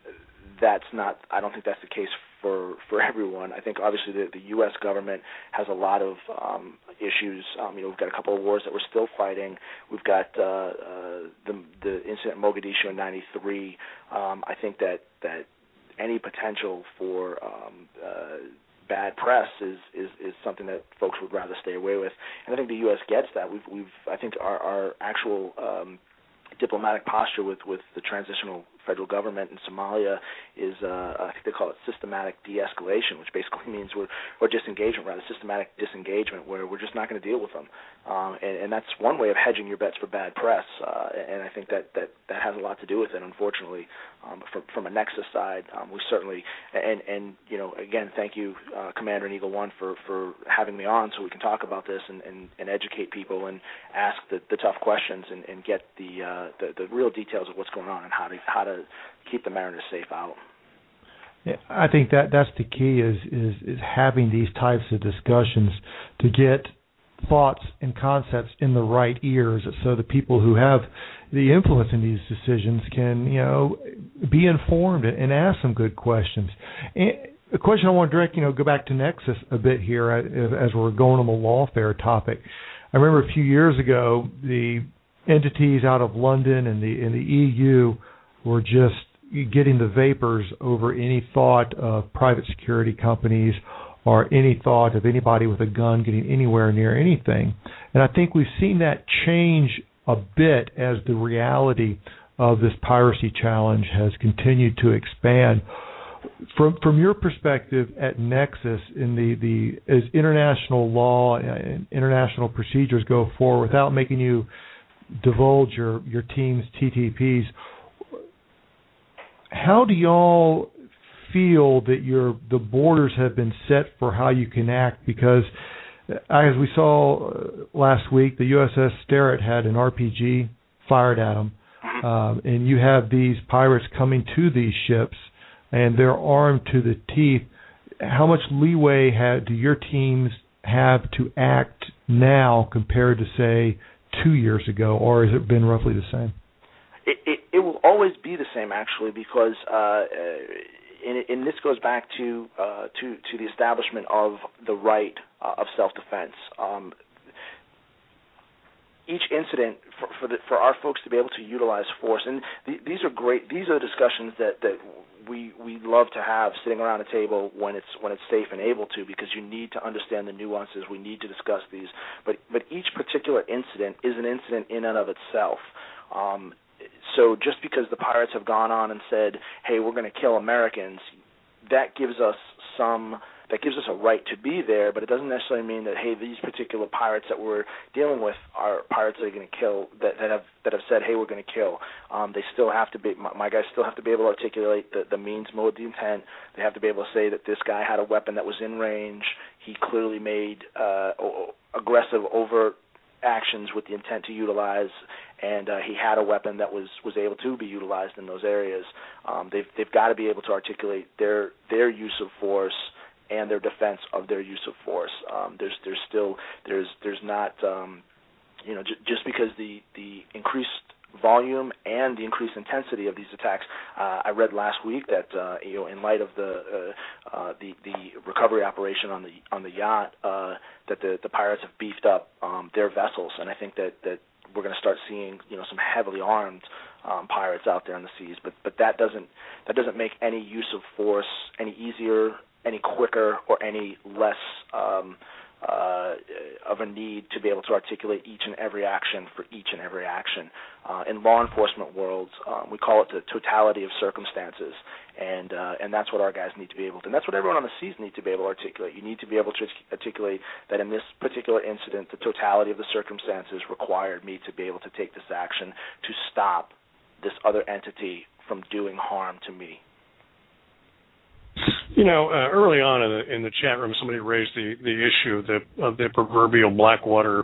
S3: that's not. I don't think that's the case for for everyone. I think obviously the, the U S government has a lot of um, issues. Um, you know, we've got a couple of wars that we're still fighting. We've got uh, uh, the the incident in Mogadishu in ninety-three. Um, I think that that any potential for um, uh, bad press is, is is something that folks would rather stay away with. And I think the U S gets that. We've we've I think our our actual um, diplomatic posture with, with the transitional federal government in Somalia is, uh, I think they call it systematic de-escalation, which basically means we're, or disengagement rather, systematic disengagement, where we're just not going to deal with them. Um, and, and that's one way of hedging your bets for bad press, uh, and I think that, that, that has a lot to do with it, unfortunately. Um, from, from a Nexus side, um, we certainly, and, and, you know, again, thank you, uh, Commander in Eagle One, for, for having me on so we can talk about this and, and, and educate people and ask the, the tough questions and, and get the, uh, the the real details of what's going on and how to how to keep the mariners safe out.
S2: Yeah, I think that that's the key is, is is having these types of discussions to get thoughts and concepts in the right ears, so the people who have the influence in these decisions can, you know, be informed and ask some good questions. And the question I want to direct, you know, go back to Nexus a bit here as we're going on the lawfare topic. I remember a few years ago the entities out of London and the and the E U were just getting the vapors over any thought of private security companies or any thought of anybody with a gun getting anywhere near anything. And I think we've seen that change a bit as the reality of this piracy challenge has continued to expand. From from your perspective at Nexus, in the, the as international law and international procedures go forward, without making you divulge your, your team's T T Ps, how do y'all feel that your the borders have been set for how you can act? Because as we saw last week, the U S S Sterett had an R P G fired at them, um, and you have these pirates coming to these ships, and they're armed to the teeth. How much leeway have, do your teams have to act now compared to, say, two years ago, or has it been roughly the same?
S3: It, it, it will always be the same, actually, because uh, and, and this goes back to uh, to to the establishment of the right uh, of self-defense. Um, each incident for for, the, for our folks to be able to utilize force, and th- these are great. These are the discussions that that we we love to have sitting around a table when it's when it's safe and able to, because you need to understand the nuances. We need to discuss these, but but each particular incident is an incident in and of itself. Um, so just because the pirates have gone on and said, "Hey, we're going to kill Americans," that gives us some that gives us a right to be there, but it doesn't necessarily mean that, hey, these particular pirates that we're dealing with are pirates that are going to kill, that, that have that have said, hey, we're going to kill. Um, they still have to be, my, my guys still have to be able to articulate the, the means, mode, the intent. They have to be able to say that this guy had a weapon that was in range. He clearly made uh, aggressive, overt actions with the intent to utilize, and uh, he had a weapon that was, was able to be utilized in those areas. Um, they've they've got to be able to articulate their their use of force and their defense of their use of force. Um, there's there's still there's there's not um, you know j- just because the the increased volume and the increased intensity of these attacks. Uh, I read last week that uh, you know in light of the uh, uh, the the recovery operation on the on the yacht uh, that the the pirates have beefed up um, their vessels, and I think that that we're going to start seeing you know some heavily armed um, pirates out there in the seas. But but that doesn't that doesn't make any use of force any easier, any quicker, or any less um, uh, of a need to be able to articulate each and every action for each and every action. Uh, in law enforcement worlds, um, we call it the totality of circumstances, and uh, and that's what our guys need to be able to, and that's what everyone on the seas need to be able to articulate. You need to be able to articulate that in this particular incident, the totality of the circumstances required me to be able to take this action to stop this other entity from doing harm to me.
S1: You know, uh, early on in the, in the chat room, somebody raised the, the issue of the, of the proverbial Blackwater,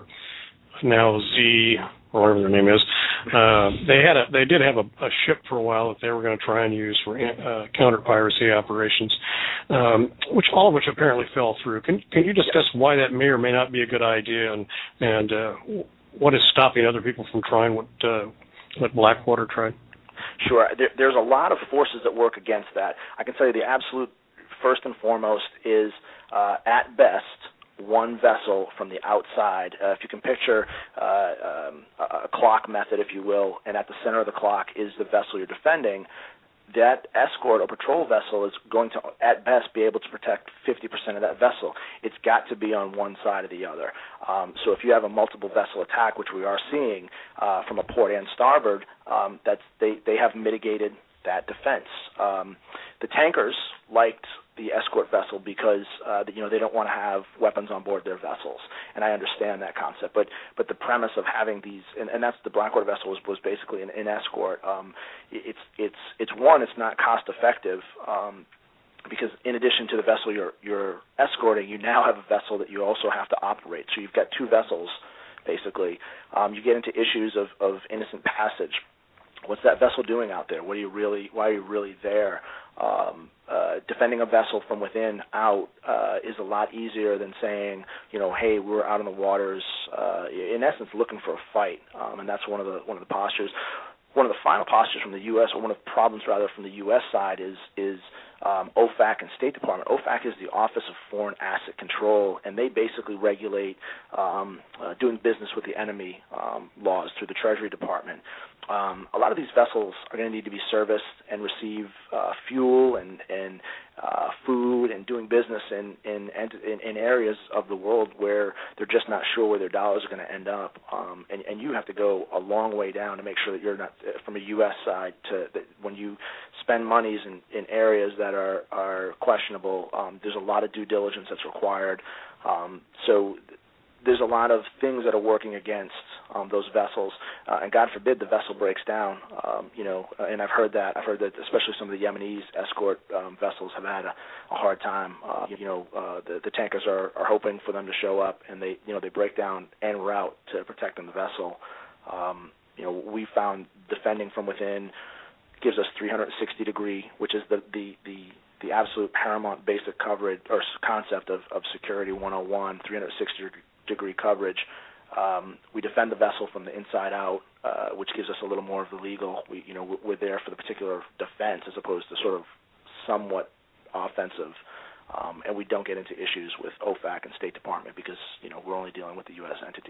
S1: now Z, or whatever their name is. Uh, they had a, they did have a, a ship for a while that they were going to try and use for uh, counter-piracy operations, um, which all of which apparently fell through. Can can you discuss why that may or may not be a good idea, and and uh, what is stopping other people from trying what uh, what Blackwater tried?
S3: Sure. There, there's a lot of forces that work against that. I can tell you the absolute first and foremost is, uh, at best, one vessel from the outside. Uh, if you can picture uh, um, a clock method, if you will, and at the center of the clock is the vessel you're defending, that escort or patrol vessel is going to, at best, be able to protect fifty percent of that vessel. It's got to be on one side or the other. Um, so if you have a multiple vessel attack, which we are seeing uh, from a port and starboard, um, that's they, they have mitigated that defense. Um, the tankers liked the escort vessel because uh, you know they don't want to have weapons on board their vessels, and I understand that concept. But but the premise of having these, and, and that's the Blackwater vessel was, was basically an, an escort. Um, it's it's it's one, it's not cost effective. Um, because in addition to the vessel you're you're escorting, you now have a vessel that you also have to operate. So you've got two vessels, basically. Um, you get into issues of, of innocent passage. What's that vessel doing out there? What are you really? Why are you really there? Um, uh, defending a vessel from within out uh, is a lot easier than saying, you know, hey, we were out in the waters, uh, in essence, looking for a fight, um, and that's one of the one of the postures. One of the final postures from the U S, or one of the problems rather from the U S side, is is um, O F A C and State Department. O F A C is the Office of Foreign Asset Control, and they basically regulate um, uh, doing business with the enemy um, laws through the Treasury Department. Um, a lot of these vessels are going to need to be serviced and receive uh, fuel and, and uh, food and doing business in, in, in, in areas of the world where they're just not sure where their dollars are going to end up. Um, and, and you have to go a long way down to make sure that you're not, from a U S side, to that when you spend monies in, in areas that are, are questionable, um, there's a lot of due diligence that's required. Um, so there's a lot of things that are working against um, those vessels, uh, and God forbid the vessel breaks down. Um, you know, uh, and I've heard that. I've heard that especially some of the Yemenis escort um, vessels have had a, a hard time. Uh, you know, uh, the, the tankers are, are hoping for them to show up, and they, you know, they break down en route to protecting the vessel. Um, you know, we found defending from within gives us three hundred sixty degree, which is the the the the absolute paramount basic coverage or concept of, of security one oh one, three hundred sixty degree coverage. Um, we defend the vessel from the inside out, uh, which gives us a little more of the legal. We, you know, we're there for the particular defense as opposed to sort of somewhat offensive. Um, and we don't get into issues with O F A C and State Department because, you know, we're only dealing with the U S entity.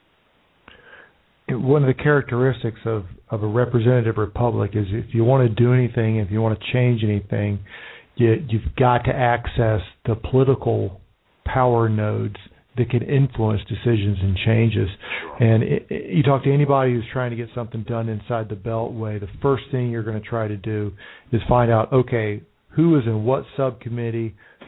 S2: One of the characteristics of, of a representative republic is if you want to do anything, if you want to change anything, you, you've got to access the political power nodes that can influence decisions and changes. And it, it, you talk to anybody who's trying to get something done inside the Beltway, the first thing you're going to try to do is find out, okay, who is in what subcommittee,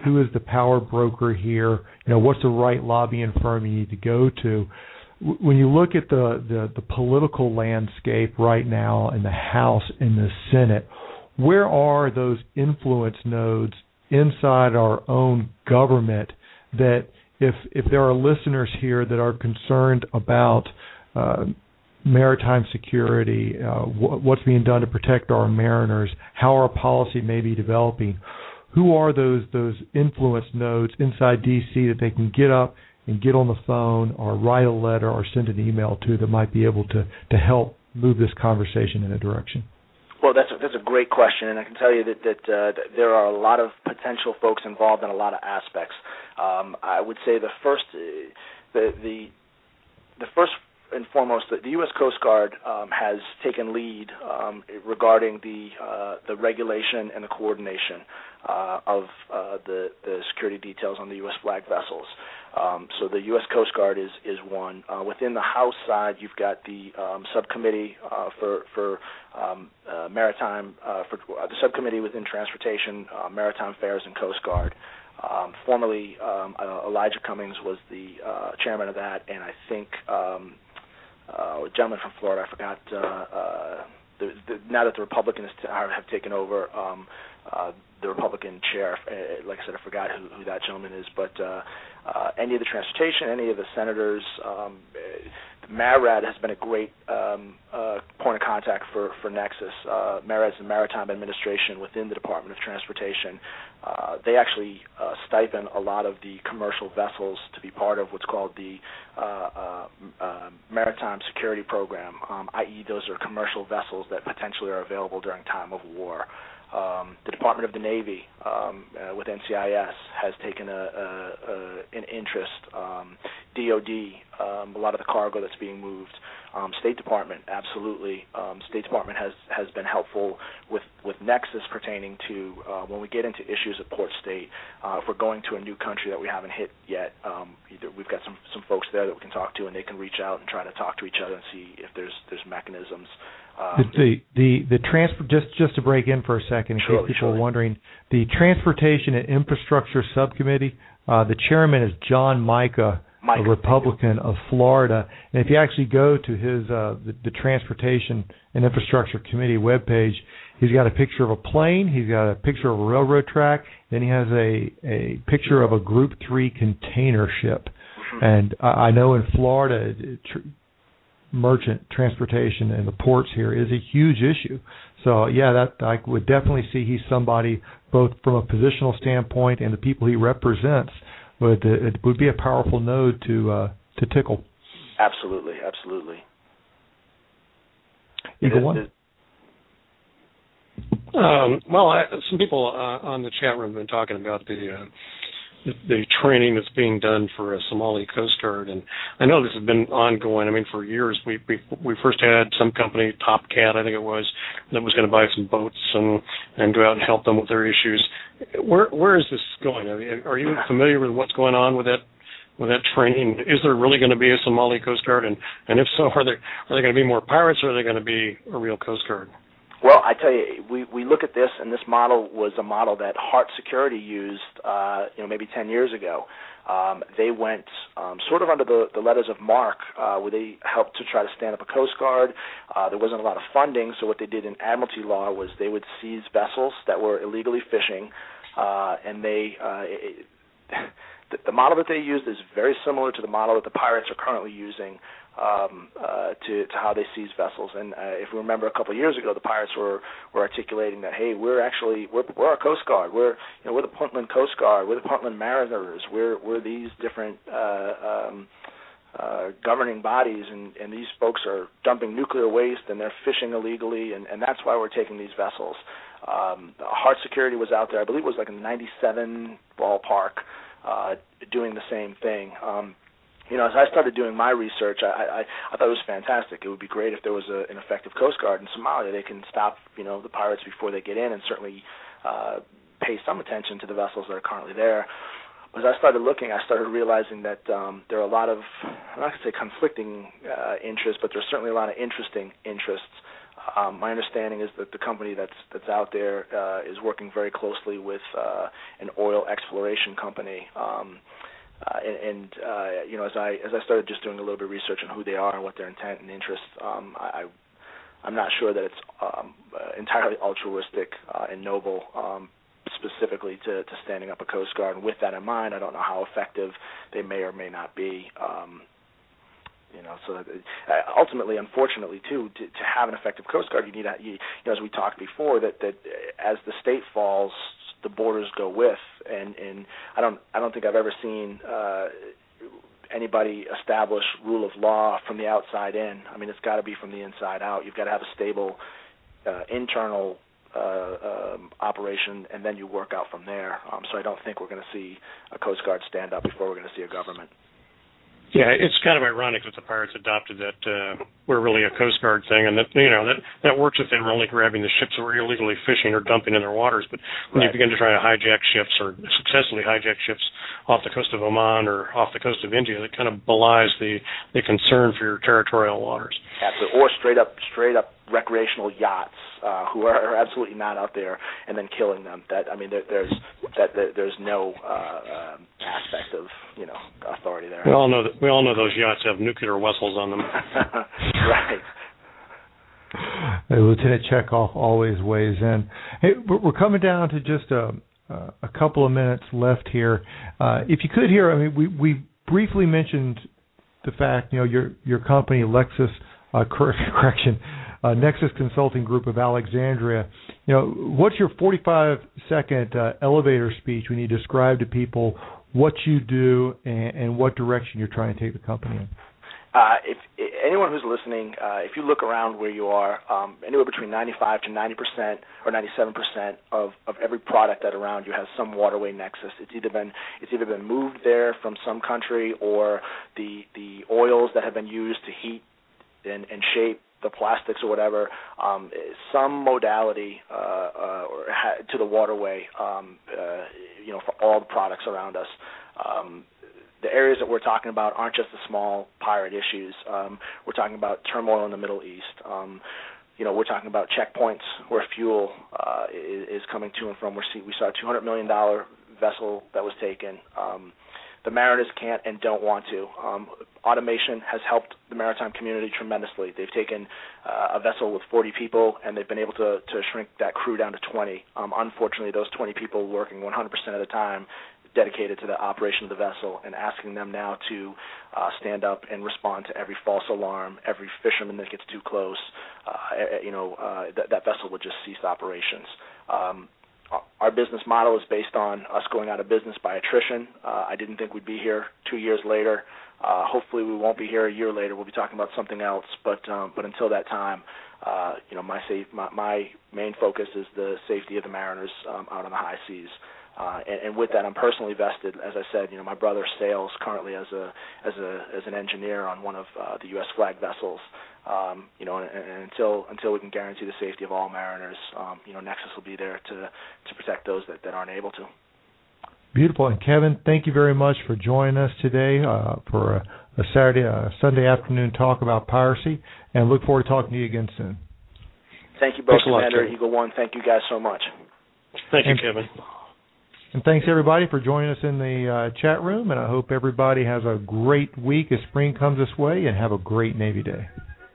S2: who is the power broker here? You know, what's the right lobbying firm you need to go to? When you look at the, the, the political landscape right now in the House and the Senate, where are those influence nodes inside our own government that if if there are listeners here that are concerned about uh, maritime security, uh, wh- what's being done to protect our mariners, how our policy may be developing, who are those those influence nodes inside D C that they can get up and get on the phone or write a letter or send an email to that might be able to, to help move this conversation in a direction?
S3: Well, that's a, that's a great question, and I can tell you that, that, uh, that there are a lot of potential folks involved in a lot of aspects. Um, I would say the first, uh, the the the first and foremost, the, the U S Coast Guard um, has taken lead um, regarding the uh, the regulation and the coordination uh, of uh, the the security details on the U S flag vessels. Um, so the U S Coast Guard is is one. Uh, within the House side, you've got the um, subcommittee uh, for for um, uh, maritime uh, for uh, the subcommittee within transportation, uh, maritime affairs, and Coast Guard. Um, formerly, um, uh, Elijah Cummings was the uh, chairman of that, and I think um, uh, a gentleman from Florida, I forgot. Uh, uh, the, the, now that the Republicans t- have taken over. Um, uh, the Republican chair, uh, like I said, I forgot who, who that gentleman is, but uh, uh, any of the transportation, any of the senators, um, uh, MARAD has been a great um, uh, point of contact for, for Nexus. Uh, MARAD is the Maritime Administration within the Department of Transportation. Uh, they actually uh, stipend a lot of the commercial vessels to be part of what's called the uh, uh, uh, Maritime Security Program, um, that is those are commercial vessels that potentially are available during time of war. Um, the Department of the Navy, um, uh, with N C I S, has taken a, a, a, an interest. Um, D O D, um, a lot of the cargo that's being moved. Um, State Department, absolutely. Um, State Department has, has been helpful with, with Nexus pertaining to uh, when we get into issues at Port State. Uh, if we're going to a new country that we haven't hit yet, um, either we've got some, some folks there that we can talk to, and they can reach out and try to talk to each other and see if there's there's mechanisms. Um,
S2: the the the transport just just to break in for a second, in
S3: surely,
S2: case people
S3: surely.
S2: are wondering, the Transportation and Infrastructure Subcommittee, uh, the chairman is John Mica,
S3: Micah,
S2: a Republican of Florida. And if you actually go to his uh, the, the Transportation and Infrastructure Committee webpage, he's got a picture of a plane, he's got a picture of a railroad track, then he has a a picture of a Group Three container ship. Mm-hmm. And I, I know in Florida, it, tr- merchant transportation and the ports here is a huge issue. So yeah, that I would definitely see he's somebody both from a positional standpoint and the people he represents would uh, it would be a powerful node to uh, to tickle.
S3: Absolutely, absolutely.
S2: Eagle One.
S1: Um, well, I, some people uh, on the chat room have been talking about the uh, the, the training that's being done for a Somali Coast Guard, and I know this has been ongoing. I mean, for years we we, we first had some company, Top Cat, I think it was, that was going to buy some boats and, and go out and help them with their issues. Where where is this going? I mean, are you familiar with what's going on with that with that training? Is there really going to be a Somali Coast Guard, and, and if so, are there are there going to be more pirates, or are they going to be a real Coast Guard?
S3: Well, I tell you, we, we look at this, and this model was a model that Hart Security used, uh, you know, maybe ten years ago. Um, they went um, sort of under the, the letters of marque, uh, where they helped to try to stand up a Coast Guard. Uh, there wasn't a lot of funding, so what they did in Admiralty law was they would seize vessels that were illegally fishing, uh, and they uh, it, the, the model that they used is very similar to the model that the pirates are currently using. Um, uh, to, to how they seize vessels, and uh, if we remember a couple of years ago, the pirates were, were articulating that, hey, we're actually we're we're a Coast Guard, we're you know we're the Puntland Coast Guard, we're the Puntland Mariners, we're we're these different uh, um, uh, governing bodies, and, and these folks are dumping nuclear waste and they're fishing illegally, and, and that's why we're taking these vessels. Um, Hart Security was out there, I believe it was like in the ninety-seven ballpark, uh, doing the same thing. Um, You know, as I started doing my research, I, I, I thought it was fantastic. It would be great if there was a, an effective Coast Guard in Somalia. They can stop, you know, the pirates before they get in, and certainly uh, pay some attention to the vessels that are currently there. But as I started looking, I started realizing that um, there are a lot of, I'm not going to say conflicting uh, interests, but there's certainly a lot of interesting interests Um, my understanding is that the company that's that's out there uh, is working very closely with uh, an oil exploration company. Um, uh, and and uh, you know, as I as I started just doing a little bit of research on who they are and what their intent and interests, um, I, I'm not sure that it's um, uh, entirely altruistic uh, and noble. Um, specifically to, to standing up a Coast Guard. And with that in mind, I don't know how effective they may or may not be. Um, you know, so that, uh, ultimately, unfortunately, too, to, to have an effective Coast Guard, you need, you, you know, as we talked before, that, that as the state falls, the borders go with. And, and I don't I don't think I've ever seen uh, anybody establish rule of law from the outside in. I mean, it's got to be from the inside out. You've got to have a stable uh, internal Uh, um, operation, and then you work out from there. Um, so I don't think we're going to see a Coast Guard stand up before we're going to see a government.
S1: Yeah, it's kind of ironic that the pirates adopted that uh, we're really a Coast Guard thing, and that you know that that works if they were only grabbing the ships that were illegally fishing or dumping in their waters. But when right. you begin to try to hijack ships or successfully hijack ships off the coast of Oman or off the coast of India, that kind of belies the the concern for your territorial waters.
S3: Absolutely, or straight up, straight up recreational yachts uh, who are, are absolutely not out there, and then killing them. That I mean, there, there's that there, there's no uh, uh, aspect of you know authority there.
S1: We all know that we all know those yachts have nuclear vessels on them.
S3: Right.
S2: Hey, Lieutenant Chekhov always weighs in. Hey, we're coming down to just a, a couple of minutes left here. Uh, if you could hear, I mean, we we briefly mentioned the fact, you know, your your company, Lexus, uh, correction. Uh, Nexus Consulting Group of Alexandria. You know, what's your forty-five second uh, elevator speech when you describe to people what you do and, and what direction you're trying to take the company in?
S3: Uh, if, if anyone who's listening, uh, if you look around where you are, um, anywhere between ninety-five to ninety percent or ninety-seven percent of, of every product that around you has some waterway nexus. It's either been it's either been moved there from some country, or the the oils that have been used to heat and, and shape the plastics or whatever, um, some modality uh, uh, or ha- to the waterway, um, uh, you know, for all the products around us. Um, the areas that we're talking about aren't just the small pirate issues. Um, we're talking about turmoil in the Middle East. Um, you know, we're talking about checkpoints where fuel uh, is, is coming to and from. We're see- we saw a two hundred million dollars vessel that was taken. Um, The mariners can't and don't want to. Um, automation has helped the maritime community tremendously. They've taken uh, a vessel with forty people, and they've been able to, to shrink that crew down to twenty. Um, unfortunately, those twenty people working one hundred percent of the time dedicated to the operation of the vessel, and asking them now to uh, stand up and respond to every false alarm, every fisherman that gets too close. Uh, you know, uh, th- that vessel would just cease operations. Um, Our business model is based on us going out of business by attrition. Uh, I didn't think we'd be here two years later. Uh, hopefully we won't be here a year later. We'll be talking about something else. But um, but until that time, uh, you know, my, safe, my my main focus is the safety of the mariners um, out on the high seas. Uh, and, and with that, I'm personally vested. As I said, you know, my brother sails currently as a as a as an engineer on one of uh, the U S flag vessels. Um, you know, and, and until until we can guarantee the safety of all mariners, um, you know, Nexus will be there to to protect those that, that aren't able to.
S2: Beautiful. And Kevin, thank you very much for joining us today uh, for a, a Saturday, a Sunday afternoon talk about piracy, and look forward to talking to you again soon.
S3: Thank you both, Commander Eagle One. Thank you guys so much.
S1: Thank
S2: and,
S1: you, Kevin.
S2: And thanks, everybody, for joining us in the uh, chat room, and I hope everybody has a great week as spring comes this way, and have a great Navy Day.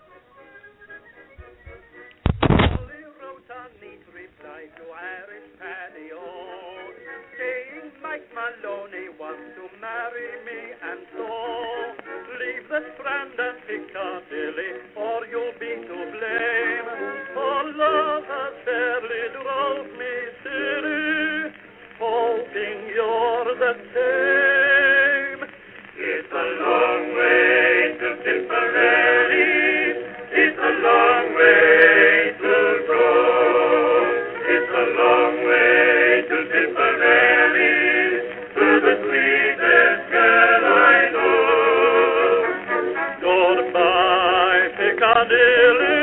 S4: Maloney wants to marry me, and so leave the Strand and Piccadilly, or you'll be to blame. For love has fairly drove me silly, hoping you're the same. It's a long way to Tipperary, it's a long way to go. It's a long way to Tipperary, the sweetest girl I know. Goodbye, Piccadilly.